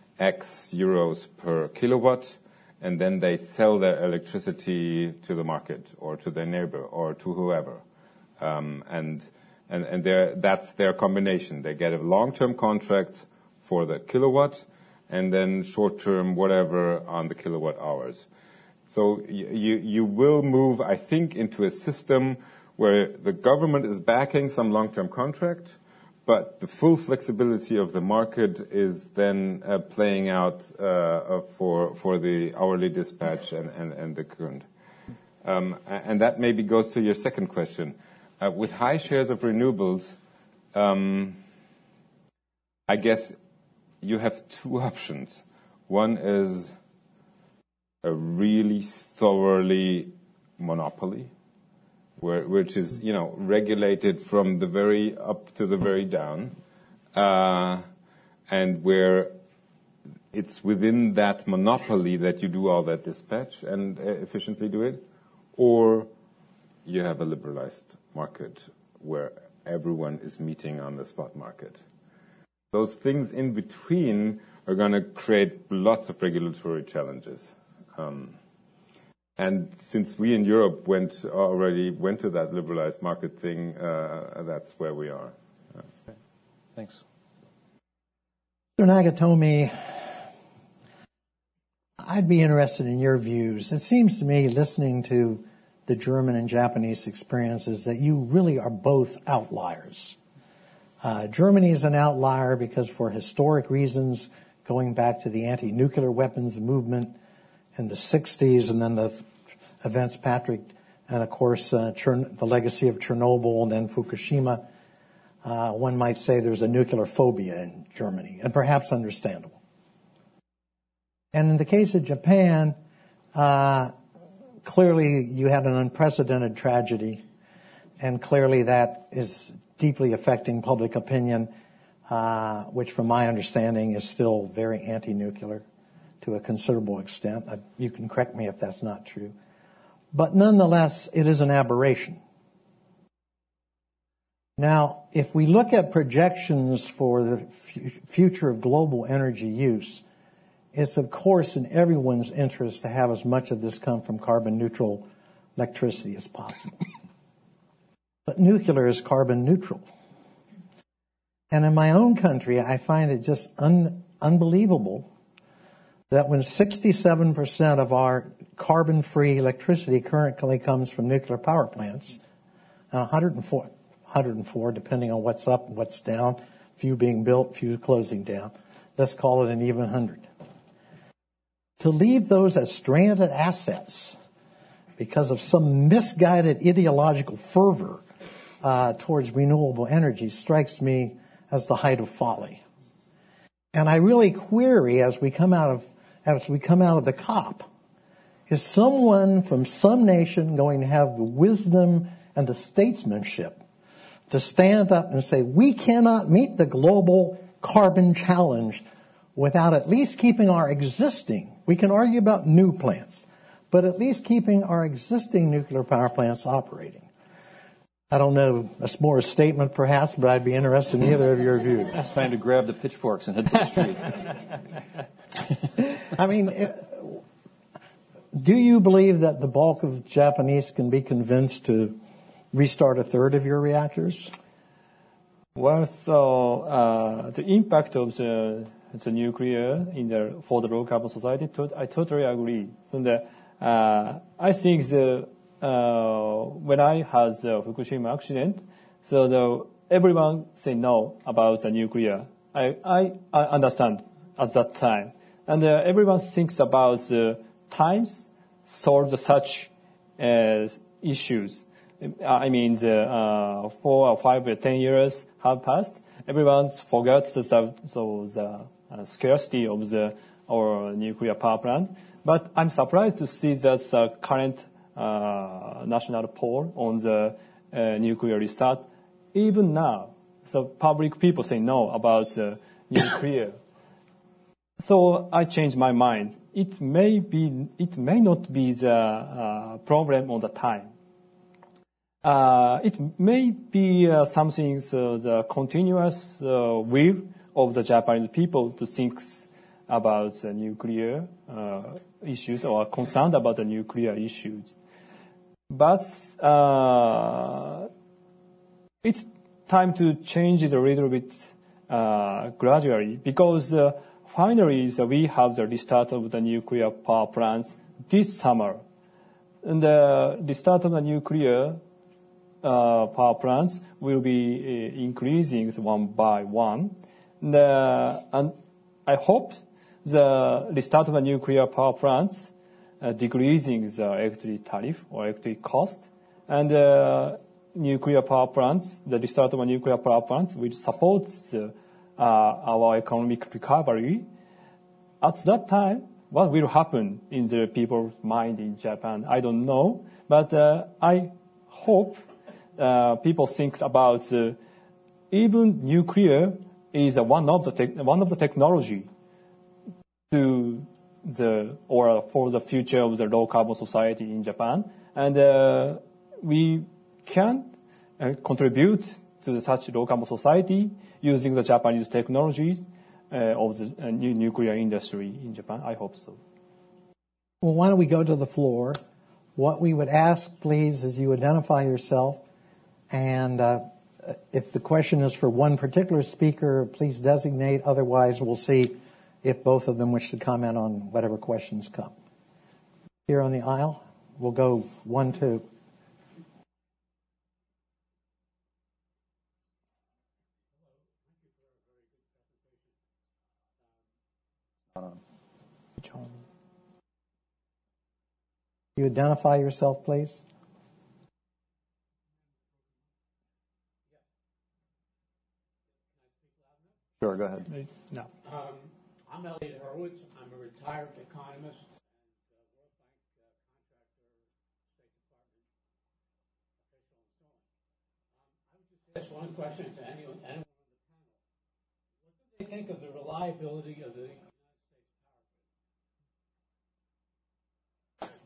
X euros per kilowatt, and then they sell their electricity to the market or to their neighbor or to whoever, um, and and and that's their combination. They get a long-term contract for the kilowatt, and then short-term whatever on the kilowatt hours. So you, you will move, I think, into a system where the government is backing some long-term contract, but the full flexibility of the market is then uh, playing out uh, for for the hourly dispatch and, and, and the current. Um, and that maybe goes to your second question. Uh, with high shares of renewables, um, I guess you have two options. One is a really thoroughly monopoly, where, which is, you know, regulated from the very up to the very down, uh, and where it's within that monopoly that you do all that dispatch and uh, efficiently do it, or you have a liberalized market where everyone is meeting on the spot market. Those things in between are going to create lots of regulatory challenges. Um, And since we in Europe went already went to that liberalized market thing, uh, that's where we are. Uh, okay. Thanks. Mister Nagatomi, I'd be interested in your views. It seems to me, listening to the German and Japanese experiences, that you really are both outliers. Uh, Germany is an outlier because, for historic reasons, going back to the anti-nuclear weapons movement in the sixties, and then the events, Patrick, and of course uh, Chern- the legacy of Chernobyl and then Fukushima. Uh, one might say there's a nuclear phobia in Germany, and perhaps understandable. And in the case of Japan, uh, clearly you had an unprecedented tragedy, and clearly that is deeply affecting public opinion, uh, which from my understanding is still very anti-nuclear to a considerable extent. Uh, you can correct me if that's not true. But nonetheless, it is an aberration. Now, if we look at projections for the f- future of global energy use, it's of course in everyone's interest to have as much of this come from carbon neutral electricity as possible. But nuclear is carbon neutral. And in my own country, I find it just un- unbelievable that when sixty-seven percent of our carbon-free electricity currently comes from nuclear power plants, one hundred four, one hundred four depending on what's up and what's down, few being built, few closing down. Let's call it an even one hundred. To leave those as stranded assets because of some misguided ideological fervor uh, towards renewable energy strikes me as the height of folly. And I really query as we come out of as we come out of the COP, is someone from some nation going to have the wisdom and the statesmanship to stand up and say, we cannot meet the global carbon challenge without at least keeping our existing, we can argue about new plants, but at least keeping our existing nuclear power plants operating. I don't know, that's more a statement perhaps, but I'd be interested in either of your views. It's time to grab the pitchforks and head to the street. I mean, do you believe that the bulk of Japanese can be convinced to restart a third of your reactors? Well, so uh, the impact of the, the nuclear in the for the low carbon society, to, I totally agree. So the, uh, I think the uh, when I had the Fukushima accident, so the everyone say no about the nuclear. I I, I understand at that time. And uh, everyone thinks about the times solve the such uh, issues. I mean, the uh, four or five or ten years have passed. Everyone forgets the, so the uh, scarcity of the our nuclear power plant. But I'm surprised to see that the current uh, national poll on the uh, nuclear restart, even now, so public people say no about the nuclear. So I changed my mind. It may be, it may not be the uh, problem on the time. Uh, it may be uh, something, so the continuous uh, will of the Japanese people to think about the nuclear uh, issues or concerned about the nuclear issues. But uh, it's time to change it a little bit uh, gradually because uh, finally, so we have the restart of the nuclear power plants this summer. And the restart of the nuclear uh, power plants will be uh, increasing one by one. The, and I hope the restart of a nuclear power plants uh, decreasing the electricity tariff or electricity cost, and uh, nuclear power plants, the restart of a nuclear power plants, which supports the, uh, our economic recovery. At that time, what will happen in the people's mind in Japan, I don't know, but uh, I hope uh, people think about uh, even nuclear is uh, one of the te- one of the technology to the or for the future of the low carbon society in Japan, and uh, we can uh, contribute to the such low carbon society using the Japanese technologies uh, of the uh, new nuclear industry in Japan. I hope so. Well, why don't we go to the floor? What we would ask, please, is you identify yourself, and uh, if the question is for one particular speaker, please designate. Otherwise, we'll see if both of them wish to comment on whatever questions come. Here on the aisle, we'll go one, two. You identify yourself, please. Sure, go ahead. No. Um, I'm Elliot Hurwitz. I'm a retired economist and uh, World Bank uh, contractor, State Department official, and so on. Um, I would just ask one question to anyone, anyone on the panel. What do they think of the reliability of the United States power grid?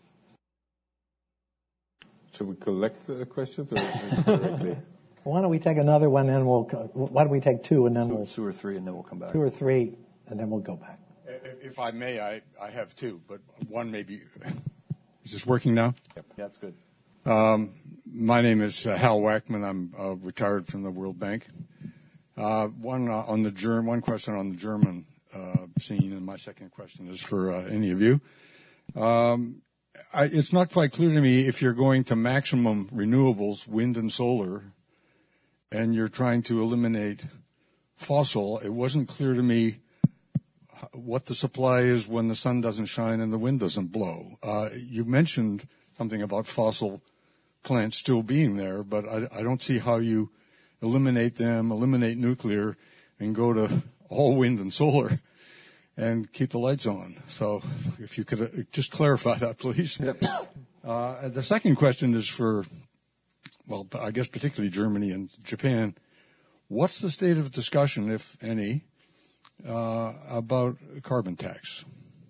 Should we collect uh, questions or directly? Why don't we take another one, and we'll. Why don't we take two, and then Two, we'll two or three, and then we'll come back. two or three, and then we'll go back. If I may, I, I have two, but one maybe. Is this working now? Yep. Yeah, that's good. Um, my name is uh, Hal Wackman. I'm uh, retired from the World Bank. Uh, one uh, on the German. One question on the German uh, scene, and my second question is for uh, any of you. Um, I, it's not quite clear to me if you're going to maximum renewables, wind and solar, and you're trying to eliminate fossil. It wasn't clear to me what the supply is when the sun doesn't shine and the wind doesn't blow. Uh, you mentioned something about fossil plants still being there, but I, I don't see how you eliminate them, eliminate nuclear, and go to all wind and solar and keep the lights on. So if you could uh, just clarify that, please. Yep. Uh, the second question is for, well, I guess particularly Germany and Japan. What's the state of discussion, if any, uh, about carbon tax?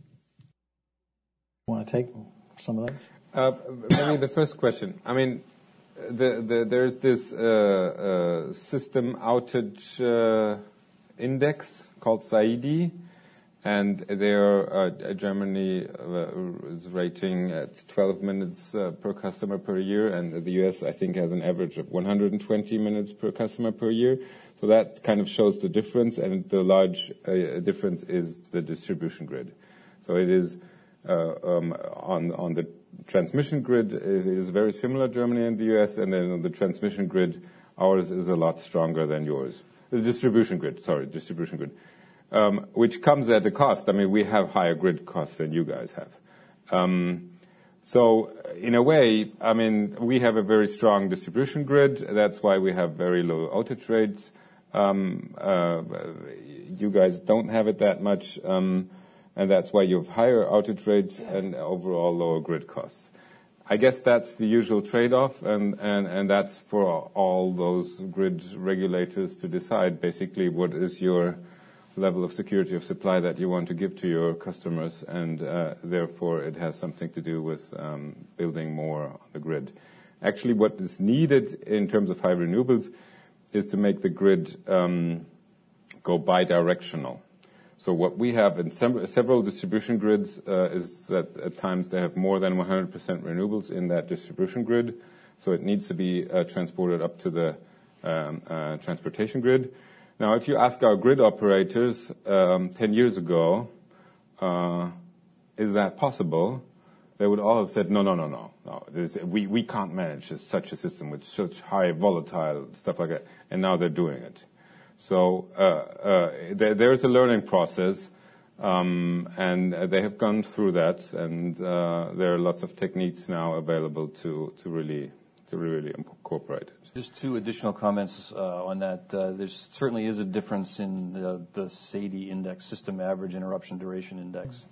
Want to take some of those? Uh, maybe the first question. I mean, the, the, there's this uh, uh, system outage uh, index called SAIDI, and there uh, Germany uh, is rating at twelve minutes uh, per customer per year, and the U S I think has an average of one hundred twenty minutes per customer per year. So that kind of shows the difference, and the large uh, difference is the distribution grid. So it is uh, um, on on the transmission grid, it is very similar, Germany and the U S, and then on the transmission grid, ours is a lot stronger than yours. The distribution grid, sorry, distribution grid. Um, which comes at a cost. I mean, we have higher grid costs than you guys have. Um, so, in a way, I mean, we have a very strong distribution grid. That's why we have very low outage rates. Um, uh, you guys don't have it that much, um, and that's why you have higher outage rates and overall lower grid costs. I guess that's the usual trade-off, and, and, and that's for all those grid regulators to decide basically what is your level of security of supply that you want to give to your customers, and uh, therefore it has something to do with um, building more on the grid. Actually, what is needed in terms of high renewables is to make the grid um, go bidirectional. So what we have in sem- several distribution grids uh, is that at times they have more than one hundred percent renewables in that distribution grid, so it needs to be uh, transported up to the um, uh, transportation grid. Now, if you ask our grid operators um, ten years ago, uh, is that possible? they would all have said, no, no, no, no, no. This, we, we can't manage such a system with such high volatile stuff like that. And now they're doing it. So uh, uh, there, there's a learning process, um, and they have gone through that. And uh, there are lots of techniques now available to, to really to really incorporate it. Just two additional comments uh, on that. Uh, there certainly is a difference in the, the S A D I index, System Average Interruption Duration Index.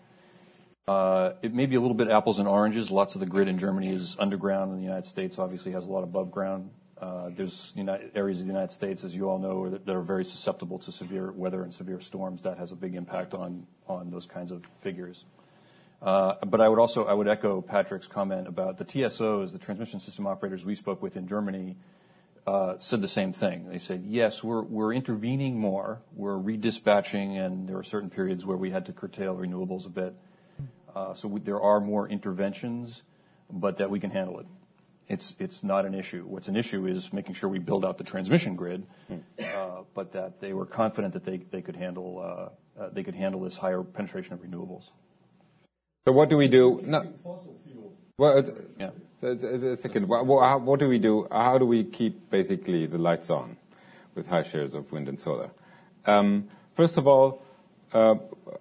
Uh, it may be a little bit apples and oranges. Lots of the grid in Germany is underground, and the United States obviously has a lot above ground. Uh, there's United, areas of the United States, as you all know, that, that are very susceptible to severe weather and severe storms. That has a big impact on, on those kinds of figures. Uh, but I would also I would echo Patrick's comment about the T S Os, the transmission system operators we spoke with in Germany, uh, said the same thing. They said, yes, we're we're intervening more, we're redispatching, and there are certain periods where we had to curtail renewables a bit. Uh, so we, there are more interventions, but that we can handle it. It's it's not an issue. What's an issue is making sure we build out the transmission grid, uh, but that they were confident that they they could handle uh, uh, they could handle this higher penetration of renewables. So what do we do? No. Fossil fuel. Well, uh, Yeah. a second. What, what, what do we do? How do we keep basically the lights on with high shares of wind and solar? Um, first of all, uh,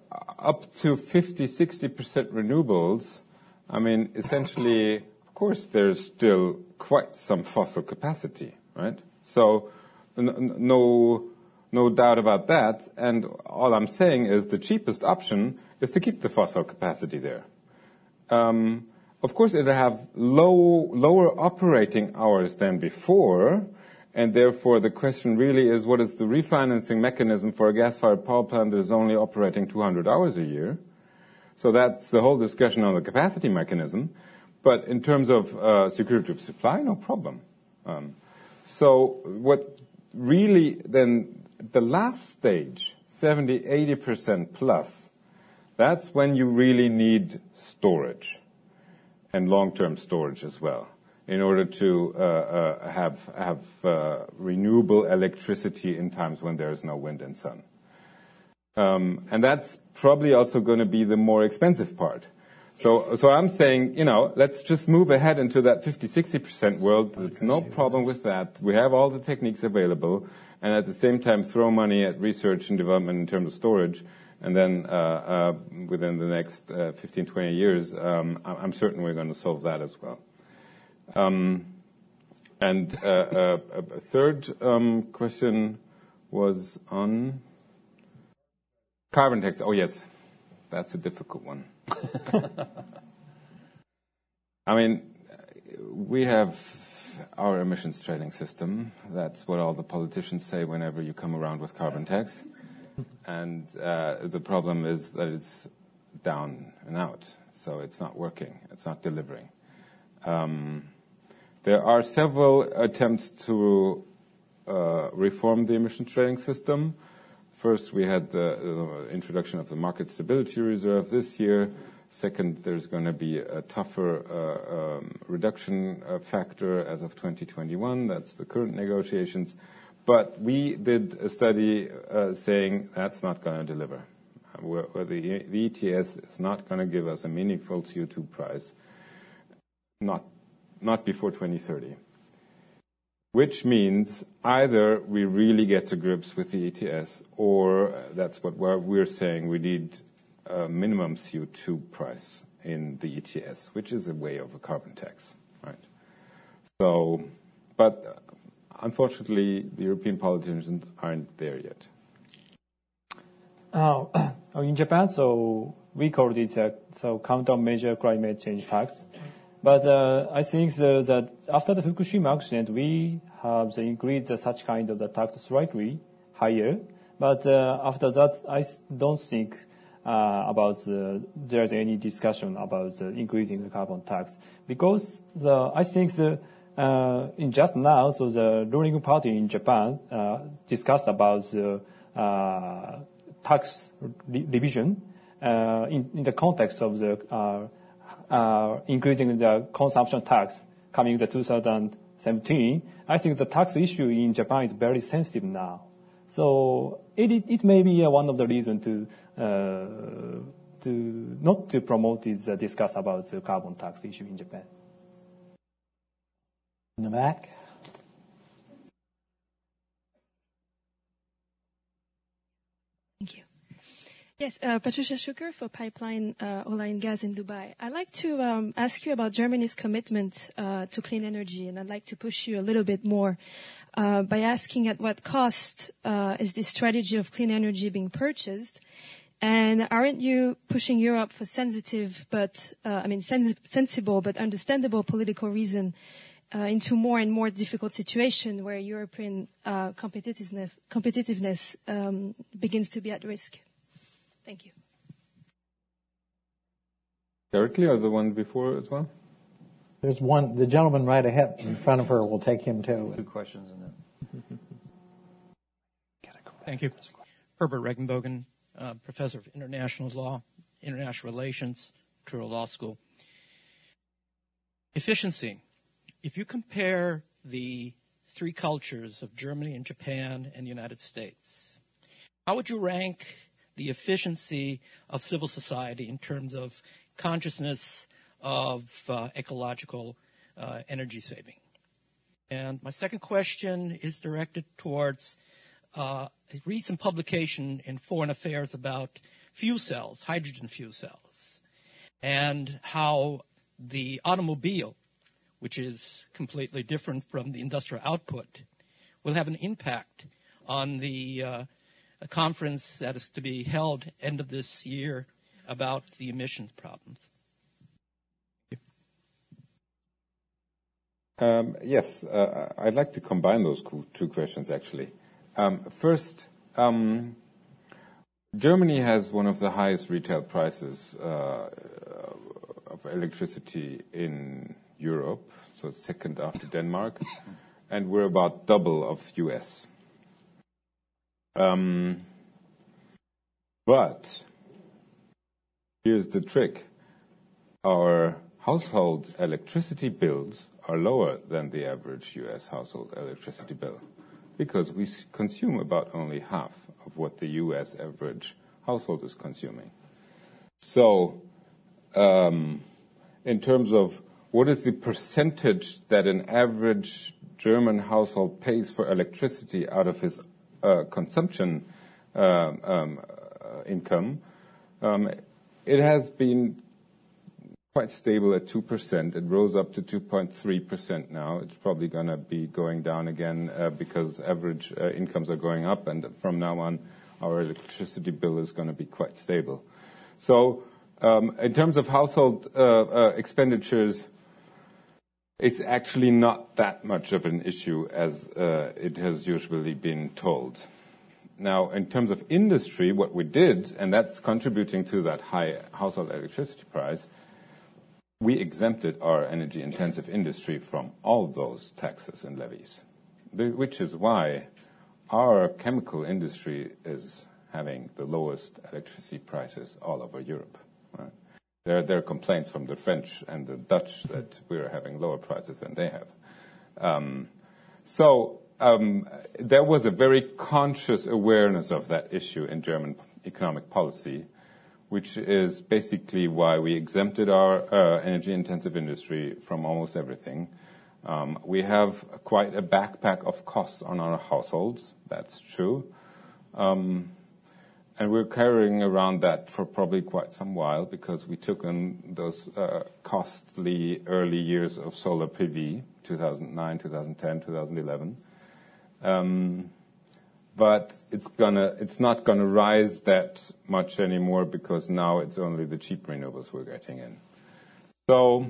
up to fifty, sixty percent renewables. I mean, essentially, of course, there's still quite some fossil capacity, right? So, n- no, no doubt about that. And all I'm saying is the cheapest option is to keep the fossil capacity there. Um, of course, it'll have low, lower operating hours than before, and therefore the question really is, what is the refinancing mechanism for a gas-fired power plant that is only operating two hundred hours a year? So that's the whole discussion on the capacity mechanism. But in terms of uh, security of supply, no problem. Um, so what really then, the last stage, seventy, eighty percent plus, that's when you really need storage and long-term storage as well in order to uh, uh, have, have uh, renewable electricity in times when there is no wind and sun. Um, and that's probably also going to be the more expensive part. So, so I'm saying, you know, let's just move ahead into that fifty, sixty percent world. There's no problem with that. We have all the techniques available, and at the same time throw money at research and development in terms of storage. And then uh, uh, within the next uh, fifteen, twenty years, um, I'm certain we're going to solve that as well. Um, and uh, uh, a third um, question was on carbon tax. Oh, yes, that's a difficult one. I mean, we have our emissions trading system. That's what all the politicians say whenever you come around with carbon tax. And uh, the problem is that it's down and out, so it's not working, it's not delivering. Um, there are several attempts to uh, reform the emissions trading system. First, we had the uh, introduction of the market stability reserve this year. Second, there's going to be a tougher uh, um, reduction uh, factor as of twenty twenty-one. That's the current negotiations. But we did a study uh, saying that's not going to deliver. Uh, where, where the, the E T S is not going to give us a meaningful C O two price, not, not before twenty thirty. Which means either we really get to grips with the E T S, or uh, that's what we're, we're saying, we need a minimum C O two price in the E T S, which is a way of a carbon tax, right? So, but... Uh, Unfortunately, the European politicians aren't there yet. Uh, in Japan, so we call it a so countermeasure climate change tax. But uh, I think the, that after the Fukushima accident, we have the increased the such kind of the tax slightly higher. But uh, after that, I don't think uh, about the, there's any discussion about the increasing the carbon tax, because the I think the Uh, in just now, so the ruling party in Japan uh, discussed about the uh, tax re- revision uh, in, in the context of the uh, uh, increasing the consumption tax coming the two thousand seventeen. I think the tax issue in Japan is very sensitive now. So it, it, it may be uh, one of the reasons to uh, to not to promote this uh, discuss about the carbon tax issue in Japan? In the back. Thank you. Yes, uh, Patricia Schuker for Pipeline uh, Oil and Gas in Dubai. I'd like to um, ask you about Germany's commitment uh, to clean energy, and I'd like to push you a little bit more uh, by asking at what cost uh, is this strategy of clean energy being purchased, and aren't you pushing Europe for sensitive but, uh, I mean, sens- sensible but understandable political reason uh, into more and more difficult situation where European uh, competitiveness, competitiveness um, begins to be at risk? Thank you. Directly or the one before as well? There's one, the gentleman right ahead in front of her, will take him too. Two questions in there. Thank you. Herbert Regenbogen, uh, Professor of International Law, International Relations, Truro Law School. Efficiency. If you compare the three cultures of Germany and Japan and the United States, how would you rank the efficiency of civil society in terms of consciousness of uh, ecological uh, energy saving? And my second question is directed towards uh, a recent publication in Foreign Affairs about fuel cells, hydrogen fuel cells, and how the automobile, which is completely different from the industrial output, will have an impact on the uh, a conference that is to be held end of this year about the emissions problems. Um, yes, uh, I'd like to combine those two questions, actually. Um, first, um, Germany has one of the highest retail prices uh, of electricity in Europe, so it's second after Denmark, and we're about double of U S. Um, but here's the trick. Our household electricity bills are lower than the average U S household electricity bill because we consume about only half of what the U S average household is consuming. So um, in terms of what is the percentage that an average German household pays for electricity out of his Uh, consumption uh, um, uh, income, um, it has been quite stable at two percent. It rose up to two point three percent now. It's probably going to be going down again uh, because average uh, incomes are going up, and from now on, our electricity bill is going to be quite stable. So um, in terms of household uh, uh, expenditures, it's actually not that much of an issue as uh, it has usually been told. Now, in terms of industry, what we did, and that's contributing to that high household electricity price, we exempted our energy-intensive industry from all those taxes and levies, which is why our chemical industry is having the lowest electricity prices all over Europe. Right? There, there are complaints from the French and the Dutch that we're having lower prices than they have. Um, so um, there was a very conscious awareness of that issue in German economic policy, which is basically why we exempted our uh, energy-intensive industry from almost everything. Um, we have quite a backpack of costs on our households. That's true. Um, And we're carrying around that for probably quite some while because we took in those uh, costly early years of solar P V, two thousand nine, two thousand ten, two thousand eleven. Um, but it's gonna, it's not gonna rise that much anymore because now it's only the cheap renewables we're getting in. So,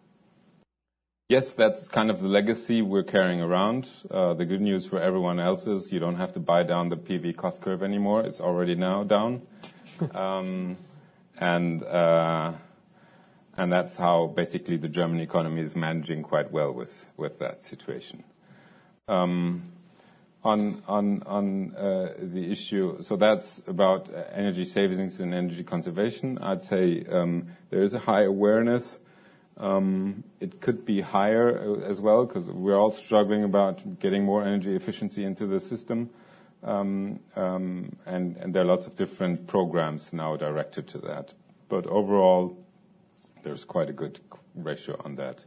yes, that's kind of the legacy we're carrying around. Uh, the good news for everyone else is you don't have to buy down the P V cost curve anymore. It's already now down. um, and uh, and that's how basically the German economy is managing quite well with, with that situation. Um, on on, on uh, the issue, so that's about energy savings and energy conservation. I'd say um, there is a high awareness. Um, it could be higher as well because we're all struggling about getting more energy efficiency into the system. Um, um, and, and there are lots of different programs now directed to that. but overall, there's quite a good ratio on that.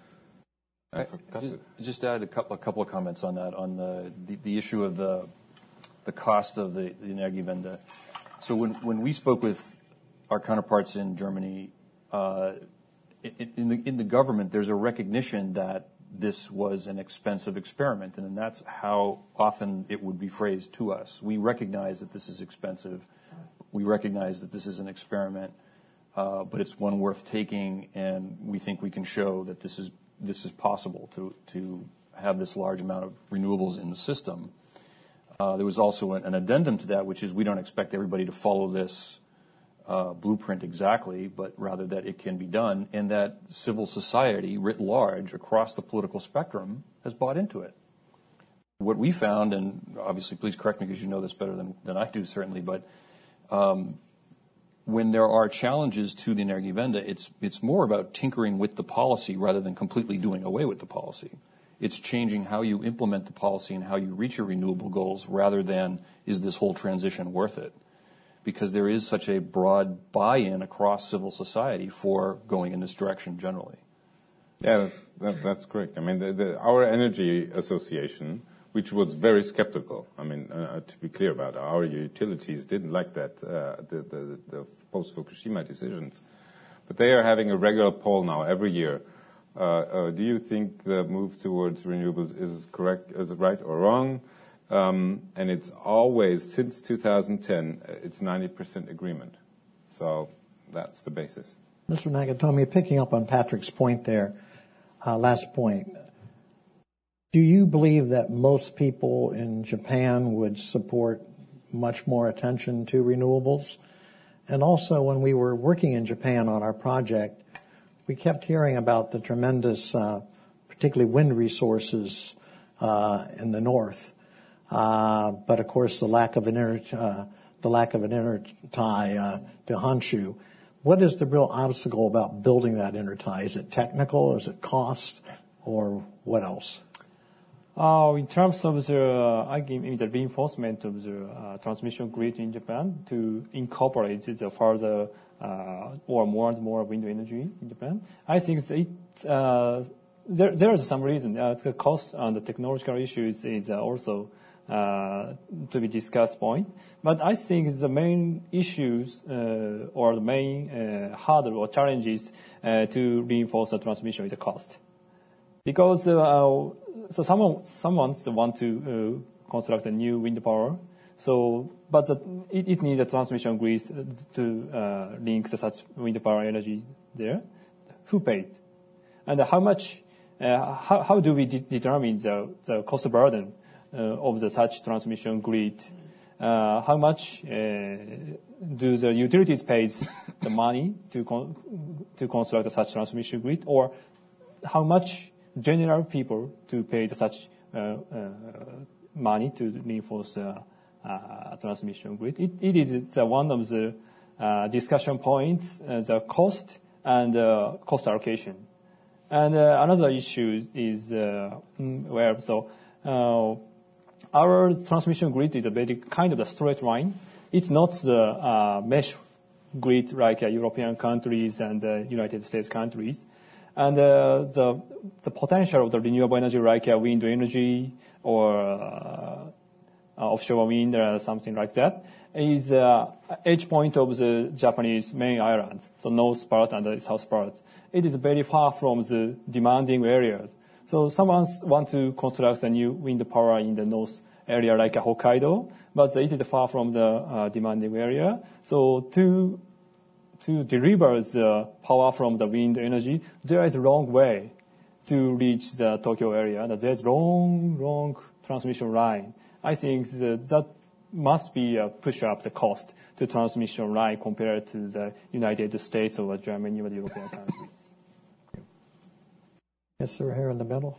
I just, just add a couple, a couple of comments on that, on the, the, the issue of the the cost of the, the Energiewende. So when, when we spoke with our counterparts in Germany, uh, in, in, the, in the government, there's a recognition that this was an expensive experiment, and that's how often it would be phrased to us. We recognize that this is expensive. We recognize that this is an experiment, uh, but it's one worth taking, and we think we can show that this is this is possible to to have this large amount of renewables in the system. Uh, there was also an, an addendum to that, which is we don't expect everybody to follow this uh, blueprint exactly, but rather that it can be done, and that civil society writ large across the political spectrum has bought into it. What we found, and obviously please correct me because you know this better than, than I do certainly, but um, when there are challenges to the Energiewende, it's, it's more about tinkering with the policy rather than completely doing away with the policy. It's changing how you implement the policy and how you reach your renewable goals rather than is this whole transition worth it? Because there is such a broad buy-in across civil society for going in this direction generally. Yeah, that's, that, that's correct. I mean, the, the, our energy association, which was very skeptical, I mean, uh, to be clear about it, our utilities didn't like that, uh, the, the, the post-Fukushima decisions. But they are having a regular poll now every year. Uh, uh, do you think the move towards renewables is correct, is it right or wrong? Um, and it's always, since two thousand ten, it's ninety percent agreement. So that's the basis. Mister Nagatomi, picking up on Patrick's point there, uh, last point, do you believe that most people in Japan would support much more attention to renewables? And also, when we were working in Japan on our project, we kept hearing about the tremendous, uh, particularly wind resources uh, in the north. Uh, but of course, the lack of an inter, uh, the lack of an intertie uh, to Honshu. What is the real obstacle about building that intertie? Is it technical? Is it cost? Or what else? Uh, in terms of the, uh, I mean, the reinforcement of the uh, transmission grid in Japan to incorporate the further uh, or more and more wind energy in Japan, I think that it, uh, there there is some reason. Uh, the cost and the technological issues is uh, also uh, to be discussed point. But I think the main issues uh, or the main uh, hurdle or challenges uh, to reinforce the transmission is the cost, because. Uh, So someone, someone want to uh, construct a new wind power. So, but the, it, it needs a transmission grid to uh, link the such wind power energy there. Who paid? And how much? Uh, how, how do we de- determine the, the cost burden uh, of the such transmission grid? Uh, how much uh, do the utilities pay the money to con- to construct such transmission grid, or how much? General people to pay the such uh, uh, money to reinforce uh, uh, transmission grid. It, it is uh, one of the uh, discussion points, uh, the cost and uh, cost allocation. And uh, another issue is uh, where so uh, our transmission grid is a very kind of a straight line. It's not the uh, mesh grid like uh, European countries and uh, United States countries. And uh, the the potential of the renewable energy, like uh, wind energy or uh, uh, offshore wind or something like that, is uh, edge point of the Japanese main island, so north part and the south part. It is very far from the demanding areas. So someone wants to construct a new wind power in the north area, like uh, Hokkaido, but it is far from the uh, demanding area. So to To deliver the power from the wind energy, there is a long way to reach the Tokyo area. There's long, long transmission line. I think that, that must be a push up the cost to transmission line compared to the United States or Germany or the European countries. Yes, sir, here in the middle.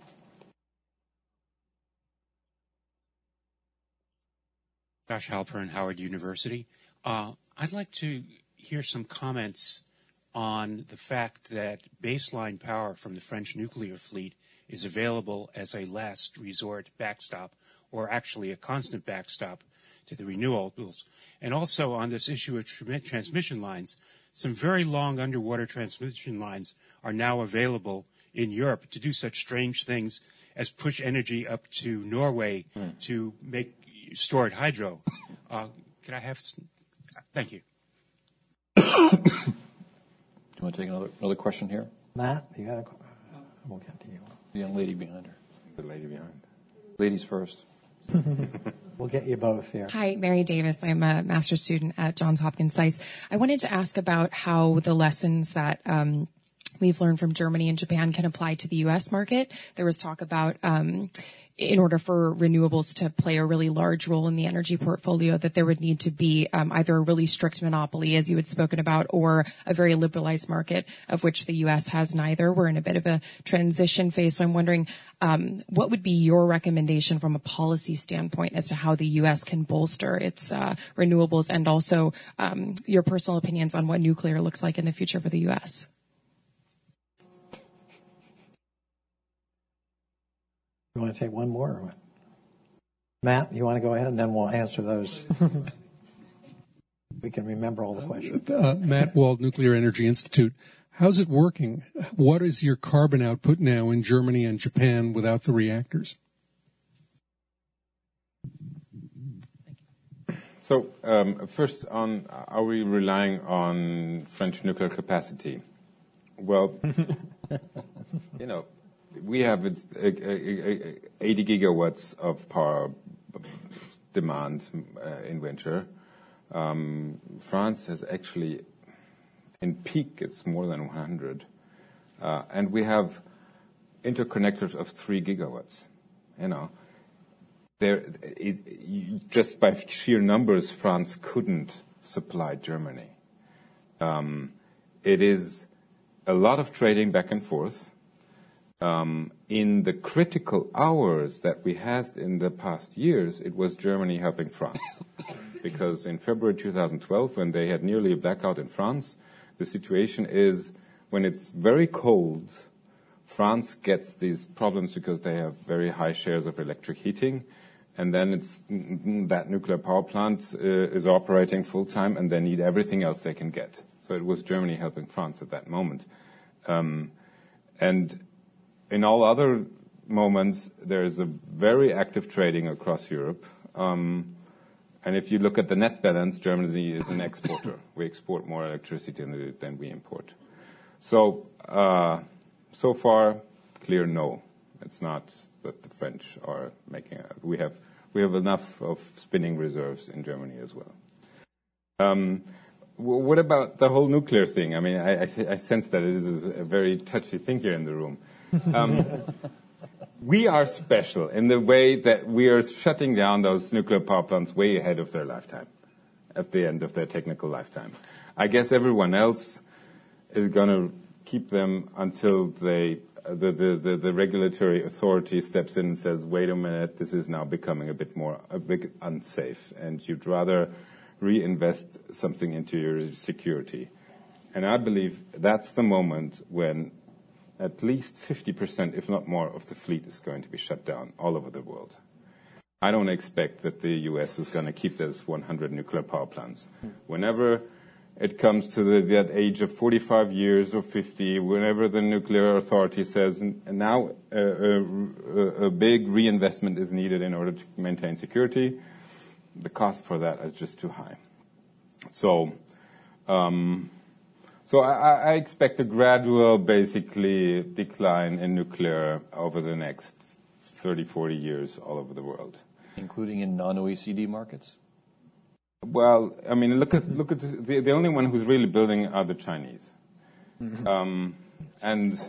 Josh Halpern, Howard University. Uh, I'd like to hear some comments on the fact that baseline power from the French nuclear fleet is available as a last resort backstop, or actually a constant backstop to the renewables. And also on this issue of tra- transmission lines, some very long underwater transmission lines are now available in Europe to do such strange things as push energy up to Norway mm. to make stored hydro. Uh, could I have? Some, thank you. Do you want to take another another question here? Matt, you got a question? We'll get to you. The young lady behind her. The lady behind. Ladies first. We'll get you both here. Hi, Mary Davis. I'm a master's student at Johns Hopkins SAIS. I wanted to ask about how the lessons that um, we've learned from Germany and Japan can apply to the U S market. There was talk about um, in order for renewables to play a really large role in the energy portfolio, that there would need to be um, either a really strict monopoly, as you had spoken about, or a very liberalized market, of which the U S has neither. We're in a bit of a transition phase, so I'm wondering um, what would be your recommendation from a policy standpoint as to how the U S can bolster its uh, renewables, and also um, your personal opinions on what nuclear looks like in the future for the U S? You want to take one more? Or what? Matt, you want to go ahead, and then we'll answer those. We can remember all the questions. Uh, Matt Wald, Nuclear Energy Institute. How's it working? What is your carbon output now in Germany and Japan without the reactors? So um, first, on are we relying on French nuclear capacity? Well, you know, we have eighty gigawatts of power demand uh, in winter. Um, France has actually, in peak, it's more than one hundred. Uh, and we have interconnectors of three gigawatts. You know, there, it, it, just by sheer numbers, France couldn't supply Germany. Um, it is a lot of trading back and forth. Um, in the critical hours that we had in the past years, it was Germany helping France. Because in February two thousand twelve, when they had nearly a blackout in France, the situation is when it's very cold, France gets these problems because they have very high shares of electric heating, and then it's that nuclear power plant uh, is operating full time, and they need everything else they can get. So it was Germany helping France at that moment. Um, and in all other moments, there is a very active trading across Europe. Um, and if you look at the net balance, Germany is an exporter. We export more electricity than, than we import. So, uh, so far, clear no. It's not that the French are making a, we have we have enough of spinning reserves in Germany as well. Um, w- what about the whole nuclear thing? I mean, I, I, I sense that it is a very touchy thing here in the room. Um, we are special in the way that we are shutting down those nuclear power plants way ahead of their lifetime, at the end of their technical lifetime. I guess everyone else is going to keep them until they, the, the, the, the regulatory authority steps in and says, wait a minute, this is now becoming a bit more, a bit unsafe, and you'd rather reinvest something into your security. And I believe that's the moment when at least fifty percent, if not more, of the fleet is going to be shut down all over the world. I don't expect that the U S is going to keep those one hundred nuclear power plants. Whenever it comes to the, that age of forty-five years or fifty, whenever the nuclear authority says now a, a, a big reinvestment is needed in order to maintain security, the cost for that is just too high. So, um, So I, I expect a gradual, basically, decline in nuclear over the next thirty, forty years all over the world. Including in non-O E C D markets? Well, I mean, look at look at the, the only one who's really building are the Chinese, mm-hmm. um, and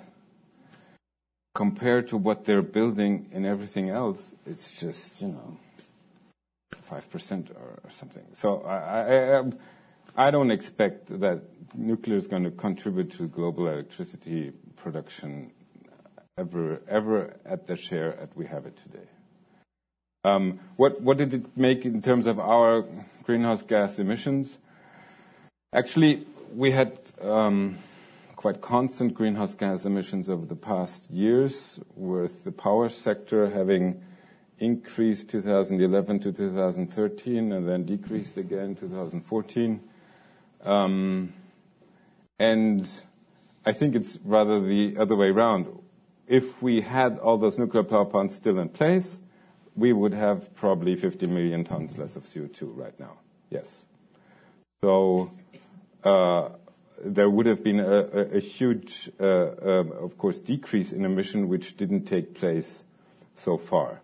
compared to what they're building in everything else, it's just you know five percent or, or something. So I. I, I I don't expect that nuclear is going to contribute to global electricity production ever, ever at the share that we have it today. Um, what, what did it make in terms of our greenhouse gas emissions? Actually, we had um, quite constant greenhouse gas emissions over the past years, with the power sector having increased two thousand eleven to two thousand thirteen and then decreased again in two thousand fourteen. Um, And I think it's rather the other way around. If we had all those nuclear power plants still in place, we would have probably fifty million tons less of C O two right now. Yes. So uh, there would have been a, a, a huge, uh, um, of course, decrease in emission, which didn't take place so far.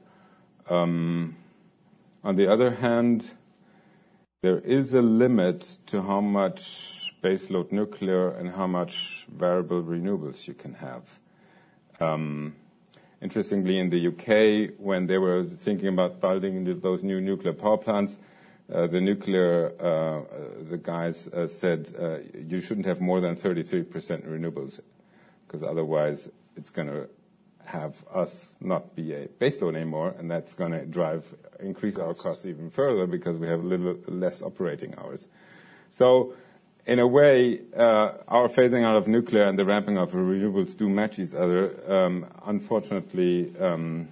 Um, on the other hand, there is a limit to how much baseload nuclear and how much variable renewables you can have. Um, interestingly, in the U K, when they were thinking about building those new nuclear power plants, uh, the nuclear, uh, the guys uh, said uh, you shouldn't have more than thirty-three percent renewables, because otherwise it's going to have us not be a baseload anymore, and that's going to drive increase our costs even further because we have a little less operating hours. So, in a way, uh, our phasing out of nuclear and the ramping up of renewables do match each other. Um, unfortunately, um,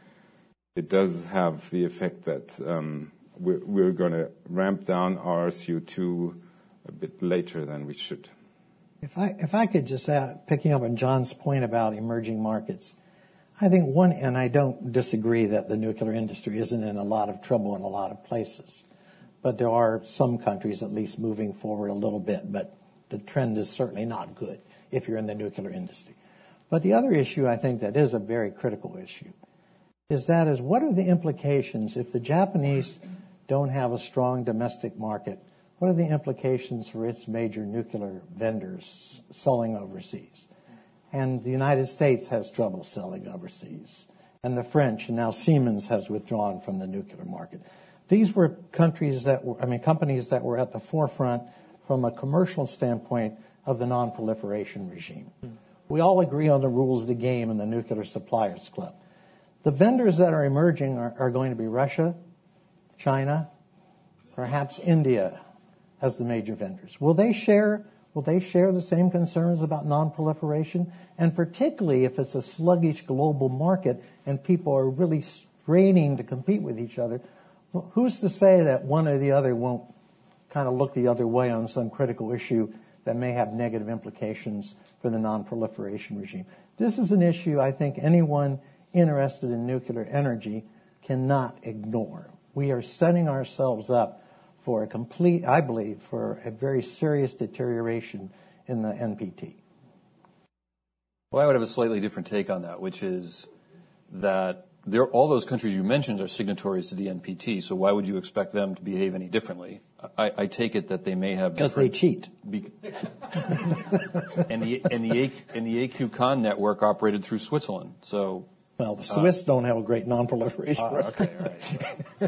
it does have the effect that um, we're, we're going to ramp down our C O two a bit later than we should. If I if I could just add, picking up on John's point about emerging markets, I think one, and I don't disagree that the nuclear industry isn't in a lot of trouble in a lot of places. But there are some countries at least moving forward a little bit, but the trend is certainly not good if you're in the nuclear industry. But the other issue I think that is a very critical issue is that is what are the implications if the Japanese don't have a strong domestic market? What are the implications for its major nuclear vendors selling overseas? And the United States has trouble selling overseas. And the French, and now Siemens has withdrawn from the nuclear market. These were countries that were, I mean, companies that were at the forefront from a commercial standpoint of the non-proliferation regime. Mm. We all agree on the rules of the game in the Nuclear Suppliers Club. The vendors that are emerging are, are going to be Russia, China, perhaps India as the major vendors. Will they share, will they share the same concerns about non-proliferation? And particularly if it's a sluggish global market and people are really straining to compete with each other, who's to say that one or the other won't kind of look the other way on some critical issue that may have negative implications for the non-proliferation regime? This is an issue I think anyone interested in nuclear energy cannot ignore. We are setting ourselves up for a complete, I believe, for a very serious deterioration in the N P T. Well, I would have a slightly different take on that, which is that There, all those countries you mentioned are signatories to the N P T, so why would you expect them to behave any differently? I, I take it that they may have because they cheat. Be, and the and the A, and the A Q CON network operated through Switzerland, so well, the Swiss uh, don't have a great non-proliferation. Uh, okay, all right.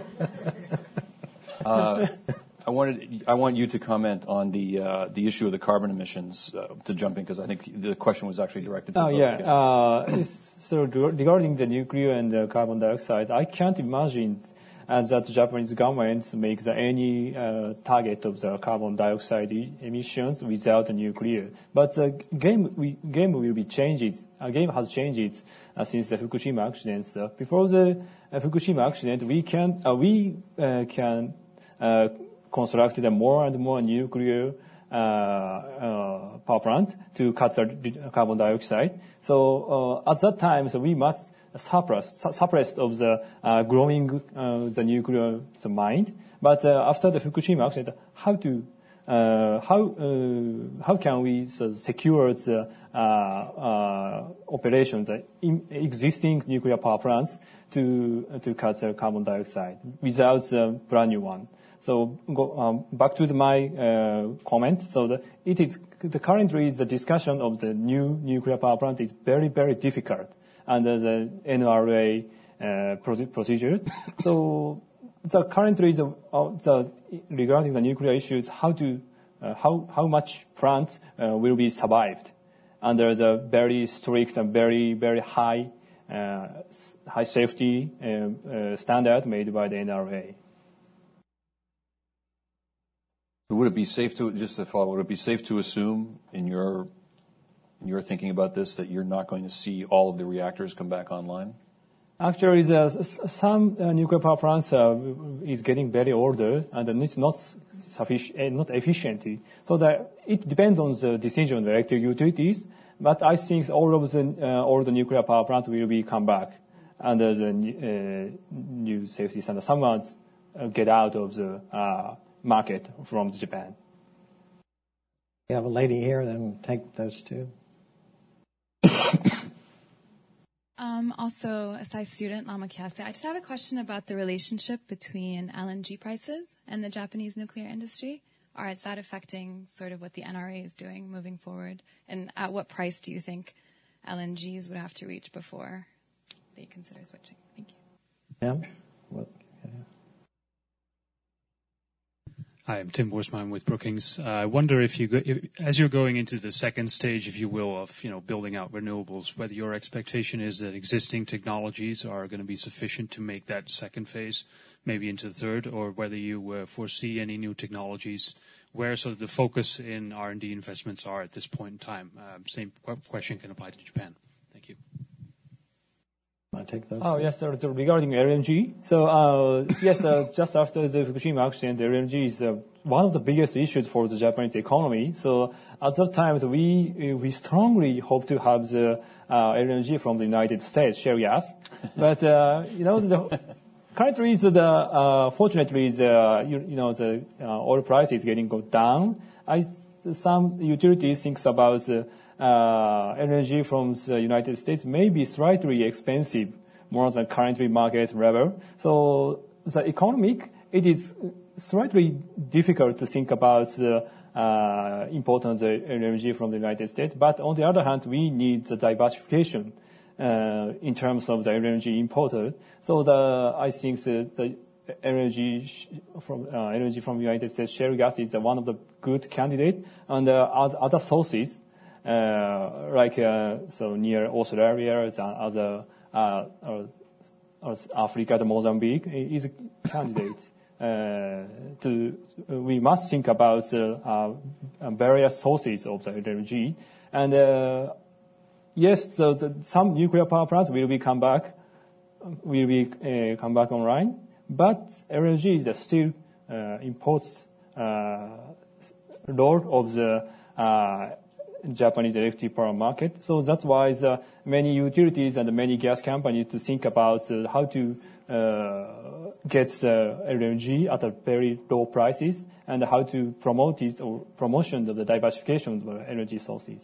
uh, I wanted I want you to comment on the uh, the issue of the carbon emissions uh, to jump in because I think the question was actually directed to. Oh both. yeah. Uh, so regarding the nuclear and the carbon dioxide, I can't imagine uh, that the Japanese government makes any uh, target of the carbon dioxide emissions without the nuclear. But the game we, game will be changed. A game has changed uh, since the Fukushima accident. Uh, before the uh, Fukushima accident, we can uh, we uh, can. Uh, constructed more and more nuclear uh, uh, power plant to cut the carbon dioxide. So uh, at that time, so we must suppress suppress of the uh, growing uh, the nuclear the mind. But uh, after the Fukushima accident, how to uh, how uh, how can we so, secure the uh, uh, operations, the in existing nuclear power plants to to cut the carbon dioxide without the brand new one? So go, um, back to the, my uh, comment. So the, it is the currently the discussion of the new nuclear power plant is very very difficult under the N R A uh, procedure. So the currently the, uh, the regarding the nuclear issues, how to uh, how how much plants uh, will be survived under the very strict and very very high uh, high safety uh, uh, standard made by the N R A. Would it be safe to, just to follow, would it be safe to assume in your, in your thinking about this that you're not going to see all of the reactors come back online? Actually, the, some uh, nuclear power plants uh, is getting very older and it's not sufficient, uh, not efficient. So that it depends on the decision of the electric utilities. But I think all of the uh, all the nuclear power plants will be come back under the uh, new safety standard. Some ones uh, get out of the uh, market from Japan. You have a lady here, then take those two. Um, also, a Sci student, Lama Kiase. I just have a question about the relationship between L N G prices and the Japanese nuclear industry. Or is that affecting sort of what the N R A is doing moving forward? And at what price do you think L N Gs would have to reach before they consider switching? Thank you. Yeah. Well, yeah. Hi, I'm Tim Borsman with Brookings. Uh, I wonder if you, go, if, as you're going into the second stage, if you will, of you know building out renewables, whether your expectation is that existing technologies are going to be sufficient to make that second phase, maybe into the third, or whether you uh, foresee any new technologies, where sort of the focus in R and D investments are at this point in time. Uh, same qu- question can apply to Japan. Thank you. I take those. Oh, yes, sir. So regarding L N G, so uh, yes, uh, just after the Fukushima accident, L N G is uh, one of the biggest issues for the Japanese economy. So at that time, we we strongly hope to have the uh, L N G from the United States, shale gas. But uh, you know, the, currently, the uh, fortunately, the you, you know the uh, oil price is getting go down. I some utilities thinks about the Uh, energy from the United States may be slightly expensive, more than currently market level. So the economic, it is slightly difficult to think about the uh, importance of energy from the United States. But on the other hand, we need the diversification uh, in terms of the energy imported. So the I think the, the energy from uh, energy from the United States shale gas is one of the good candidate, and uh, other sources. Uh, like uh, so near Australia and other uh, or, or Africa, Mozambique is a candidate. Uh, to we must think about uh, uh, various sources of the energy, and uh, yes, so the, some nuclear power plants will be come back, will be uh, come back online, but L N G is still uh, imports uh, lot of the uh, Japanese electric power market. So that's why the many utilities and many gas companies to think about uh, how to uh, get the L N G at a very low prices and how to promote it or promotion of the diversification of energy sources.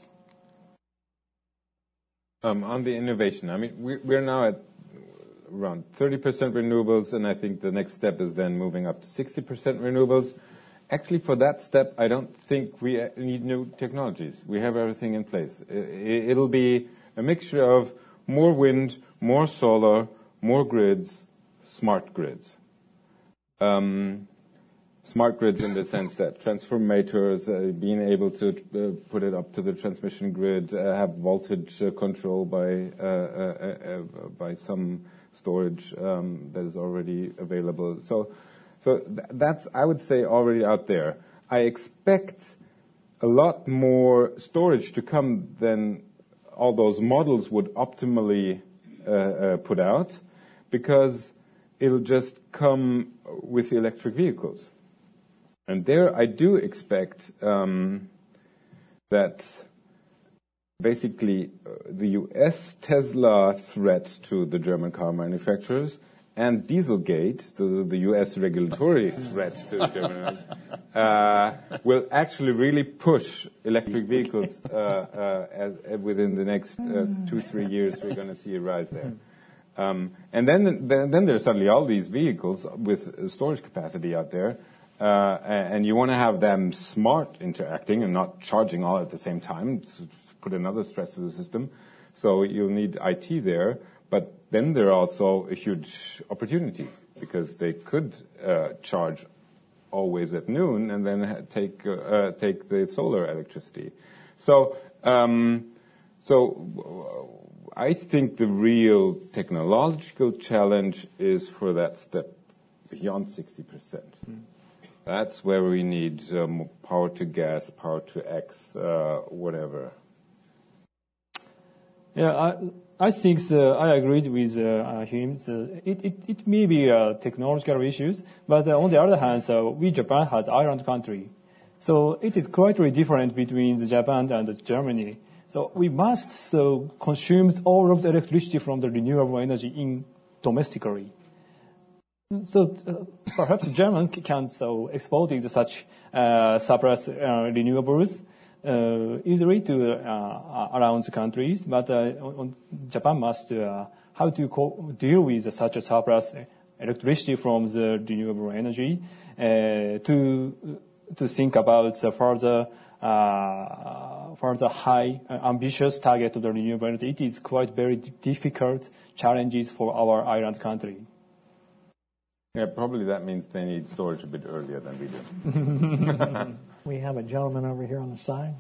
Um, on the innovation, I mean, we, we're now at around thirty percent renewables, and I think the next step is then moving up to sixty percent renewables. Actually, for that step, I don't think we need new technologies. We have everything in place. It'll be a mixture of more wind, more solar, more grids, smart grids. Um, smart grids in the sense that transformators, uh, being able to uh, put it up to the transmission grid, uh, have voltage uh, control by uh, uh, uh, by some storage um, that is already available. So. So that's, I would say, already out there. I expect a lot more storage to come than all those models would optimally uh, uh, put out, because it'll just come with electric vehicles. And there I do expect um, that basically uh, the U S Tesla threat to the German car manufacturers and Dieselgate, the, the U S regulatory threat to Germany, uh, will actually really push electric vehicles uh, uh, as, uh, within the next uh, two, three years. We're going to see a rise there. Um, and then, then, then there's suddenly all these vehicles with storage capacity out there, uh, and you want to have them smart interacting and not charging all at the same time, to put another stress to the system. So you'll need I T there. But then there are also a huge opportunity, because they could uh, charge always at noon and then ha- take uh, take the solar electricity. So um, so I think the real technological challenge is for that step beyond sixty percent. Mm. That's where we need um, power to gas, power to X, uh, whatever. Yeah. I I think uh, I agreed with uh, him. So it, it, it may be uh, technological issues, but uh, on the other hand, so we Japan has island country. So it is quite different between the Japan and the Germany. So we must so consume all of the electricity from the renewable energy in domestically. So uh, perhaps Germans can so export such uh, surplus uh, renewables uh, easily to uh, around the countries, but uh, on Japan must uh, how to co- deal with such a surplus electricity from the renewable energy uh, to to think about the further uh, further high uh, ambitious target of the renewable energy. It is quite very d- difficult challenges for our island country. Yeah, probably that means they need storage a bit earlier than we do. We have a gentleman over here on the side.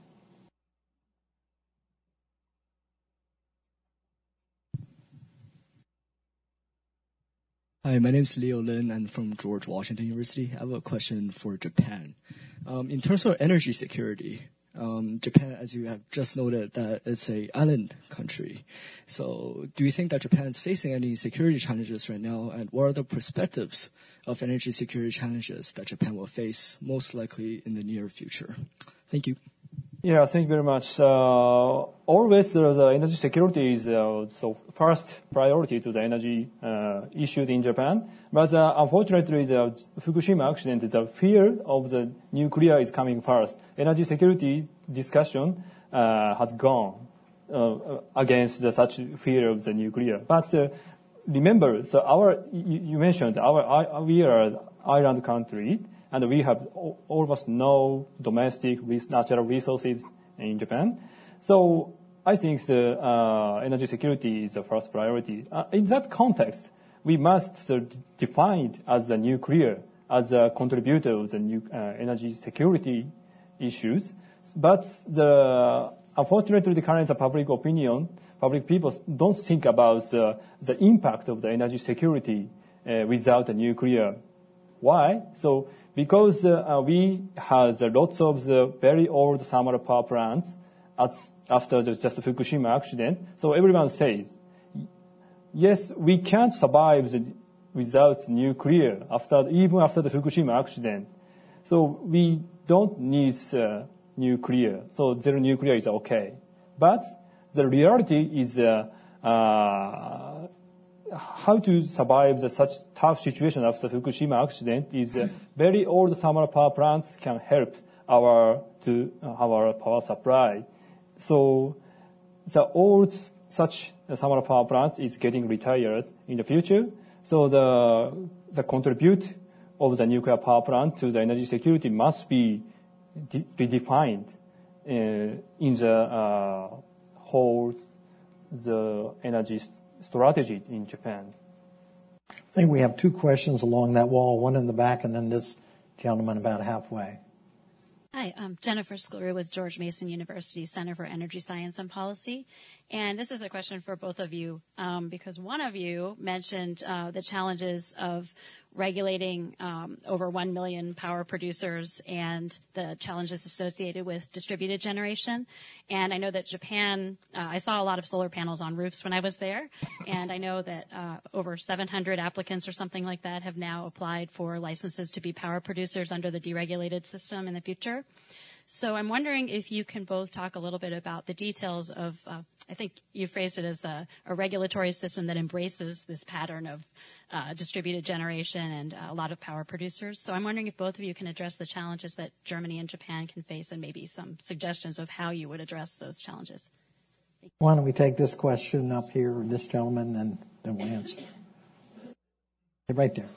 Hi, my name is Leo Lin. I'm from George Washington University. I have a question for Japan. Um, in terms of energy security, um, Japan, as you have just noted, that it's a island country. So do you think that Japan is facing any security challenges right now? And what are the perspectives of energy security challenges that Japan will face most likely in the near future? Thank you. Yeah, thank you very much. Uh, always uh, the energy security is uh, so first priority to the energy uh, issues in Japan. But uh, unfortunately, the Fukushima accident, the fear of the nuclear is coming first. Energy security discussion uh, has gone uh, against the such fear of the nuclear. But uh, remember, so our you, you mentioned our we are an island country. And we have almost no domestic natural resources in Japan. So I think the uh, energy security is the first priority. Uh, in that context, we must uh, define it as a nuclear, as a contributor of the new, uh, energy security issues. But the, unfortunately, the current public opinion, public people don't think about uh, the impact of the energy security uh, without a nuclear. Why? So because uh, we have uh, lots of the very old thermal power plants at, after the just Fukushima accident, so everyone says, yes, we can't survive the, without nuclear after even after the Fukushima accident. So we don't need uh, nuclear. So zero nuclear is okay. But the reality is uh, uh, how to survive the such tough situation after Fukushima accident is uh, very old thermal power plants can help our to uh, our power supply. So the old such thermal power plant is getting retired in the future. So the the contribute of the nuclear power plant to the energy security must be de- redefined uh, in the uh, whole the energy strategy in Japan. I think we have two questions along that wall, one in the back and then this gentleman about halfway. Hi, I'm Jennifer Sclery with George Mason University Center for Energy Science and Policy. And this is a question for both of you um, because one of you mentioned uh, the challenges of regulating um, over one million power producers and the challenges associated with distributed generation. And I know that Japan, uh, I saw a lot of solar panels on roofs when I was there, and I know that uh, over seven hundred applicants or something like that have now applied for licenses to be power producers under the deregulated system in the future. So I'm wondering if you can both talk a little bit about the details of, uh, I think you phrased it as a, a regulatory system that embraces this pattern of uh, distributed generation and uh, a lot of power producers. So I'm wondering if both of you can address the challenges that Germany and Japan can face and maybe some suggestions of how you would address those challenges. Why don't we take this question up here, this gentleman, and then we'll answer. Right there.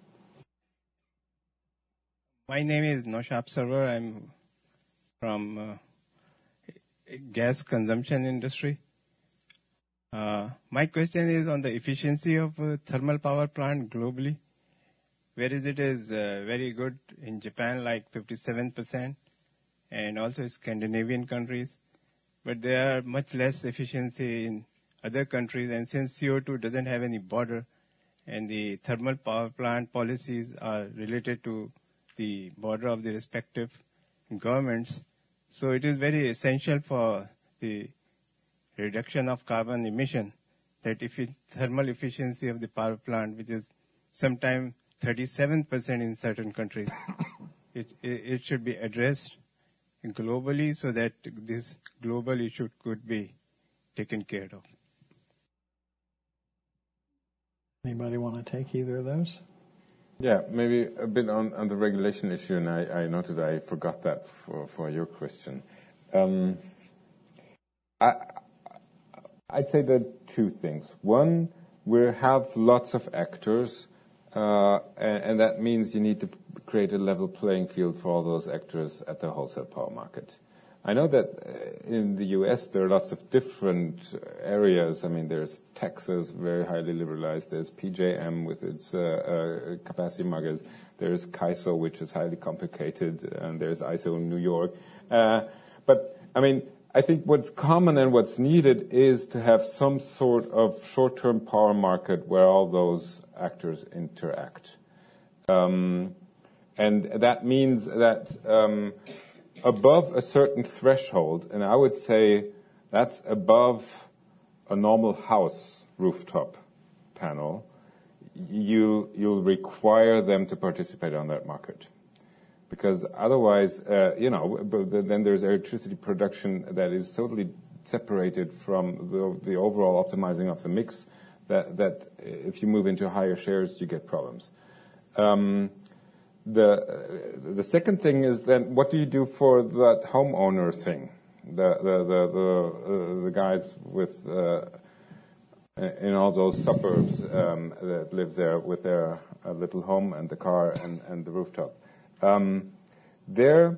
My name is Noshab Sarwar. I'm from uh, gas consumption industry. Uh, my question is on the efficiency of uh, thermal power plant globally. Whereas it is uh, very good in Japan, like fifty-seven percent, and also Scandinavian countries. But there are much less efficiency in other countries. And since C O two doesn't have any border, and the thermal power plant policies are related to the border of the respective governments, so it is very essential for the reduction of carbon emission, that if it, thermal efficiency of the power plant, which is sometimes thirty-seven percent in certain countries, it, it, it should be addressed globally so that this global issue could be taken care of. Anybody want to take either of those? Yeah, maybe a bit on, on the regulation issue, and I, I noted I forgot that for, for your question. Um, I, I'd say there are two things. One, we have lots of actors, uh, and, and that means you need to create a level playing field for all those actors at the wholesale power market. I know that in the U S there are lots of different areas. I mean, there's Texas, very highly liberalized. There's P J M with its uh, uh, capacity markets. There's C A I S O, which is highly complicated, and there's I S O in New York. Uh, but, I mean, I think what's common and what's needed is to have some sort of short-term power market where all those actors interact. Um, and that means that um, above a certain threshold, and I would say that's above a normal house rooftop panel, you, you'll require them to participate on that market. Because otherwise, uh, you know, then there's electricity production that is totally separated from the, the overall optimizing of the mix, that, that if you move into higher shares, you get problems. Um, The uh, the second thing is then what do you do for that homeowner thing? The the the the, uh, the guys with uh, in all those suburbs um, that live there with their uh, little home and the car and, and the rooftop. Um, there,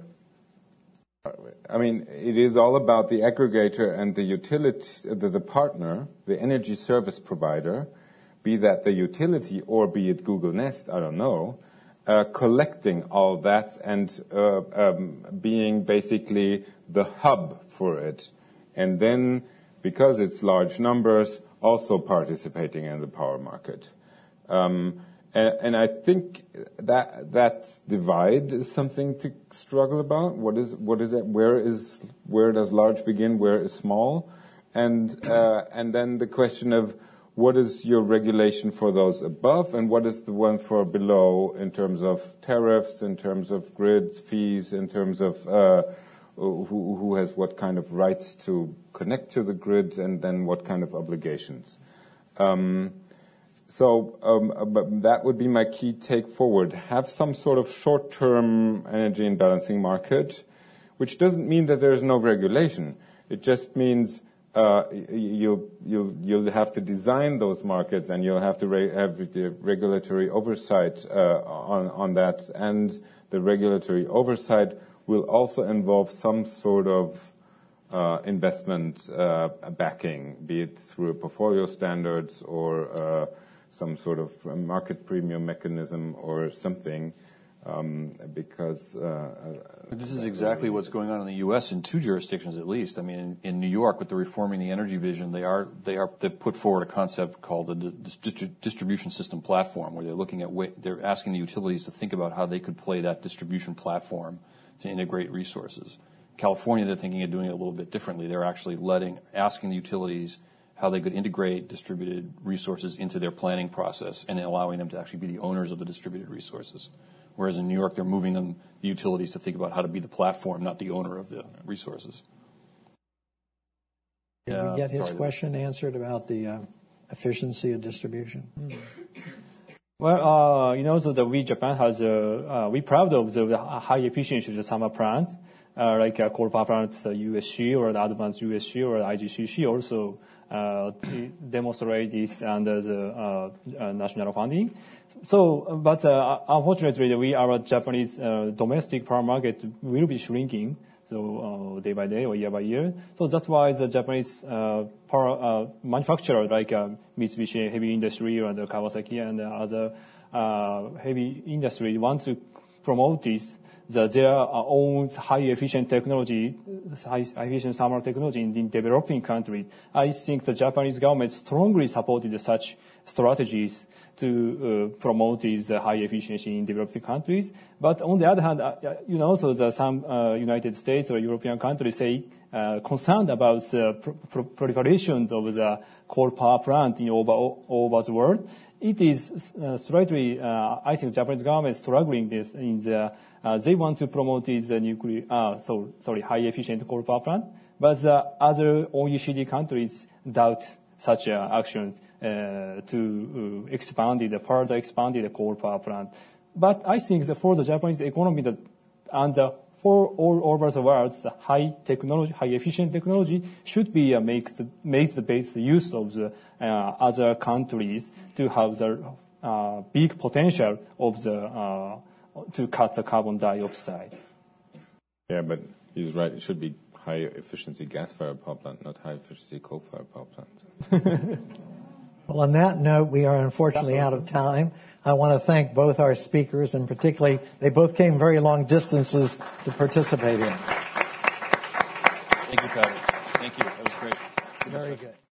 I mean, it is all about the aggregator and the utility, the, the partner, the energy service provider, be that the utility or be it Google Nest, I don't know. Uh, collecting all that and uh, um, being basically the hub for it. And then, because it's large numbers, also participating in the power market. Um, and, and I think that that divide is something to struggle about. What is what is it? Where is where does large begin? Where is small? And uh, and then the question of what is your regulation for those above, and what is the one for below in terms of tariffs, in terms of grids, fees, in terms of uh, who, who has what kind of rights to connect to the grid, and then what kind of obligations. Um, so um, that would be my key take forward. Have some sort of short-term energy and balancing market, which doesn't mean that there's no regulation. It just means Uh, you'll, you'll, you'll have to design those markets, and you'll have to re- have the regulatory oversight uh, on, on that. And the regulatory oversight will also involve some sort of uh, investment uh, backing, be it through portfolio standards or uh, some sort of market premium mechanism or something. Um, because uh, this is exactly what's going on in the U S in two jurisdictions at least. I mean, in, in New York, with the Reforming the Energy Vision, they are they are they've put forward a concept called the di- distribution system platform, where they're looking at way, they're asking the utilities to think about how they could play that distribution platform to integrate resources. California, they're thinking of doing it a little bit differently. They're actually letting asking the utilities how they could integrate distributed resources into their planning process and allowing them to actually be the owners of the distributed resources. Whereas in New York, they're moving them, the utilities, to think about how to be the platform, not the owner of the resources. Did Yeah, we get his sorry. question answered about the uh, efficiency of distribution? Mm. Well, uh, you know, so that we Japan has a uh, we proud of the high efficiency of the summer plants, uh, like uh, coal power plants, uh, U S C or the advanced U S C or I G C C also uh, demonstrate this under the uh, uh, national funding. So, but uh, unfortunately, we our Japanese uh, domestic power market will be shrinking. So uh, day by day or year by year. So that's why the Japanese uh, power uh, manufacturer like uh, Mitsubishi Heavy Industry and uh, Kawasaki and uh, other uh, heavy industry want to promote this, the, their own high efficient technology, high efficient thermal technology in the developing countries. I think the Japanese government strongly supported such strategies to uh, promote these uh, high efficiency in developed countries. But on the other hand, uh, you know, also the, some uh, United States or European countries say uh, concerned about the pro- pro- proliferation of the coal power plant in over, all over the world. It is uh, slightly, uh, I think, Japanese government is struggling this in the. Uh, they want to promote this uh, nuclear, uh, so sorry, high efficient coal power plant, but the other O E C D countries doubt such uh, action uh, to uh, expand it, further expand the coal power plant. But I think that for the Japanese economy, that and uh, for all over the world, the high technology, high efficient technology should be uh, makes the, makes the best use of the uh, other countries to have the uh, big potential of the uh, to cut the carbon dioxide. Yeah, but he's right. It should be high efficiency gas-fired power plant, not high efficiency coal-fired power plant. Well, on that note, we are unfortunately out of time. I want to thank both our speakers, and particularly, they both came very long distances to participate in. Thank you, Patrick. Thank you. That was great. Very good.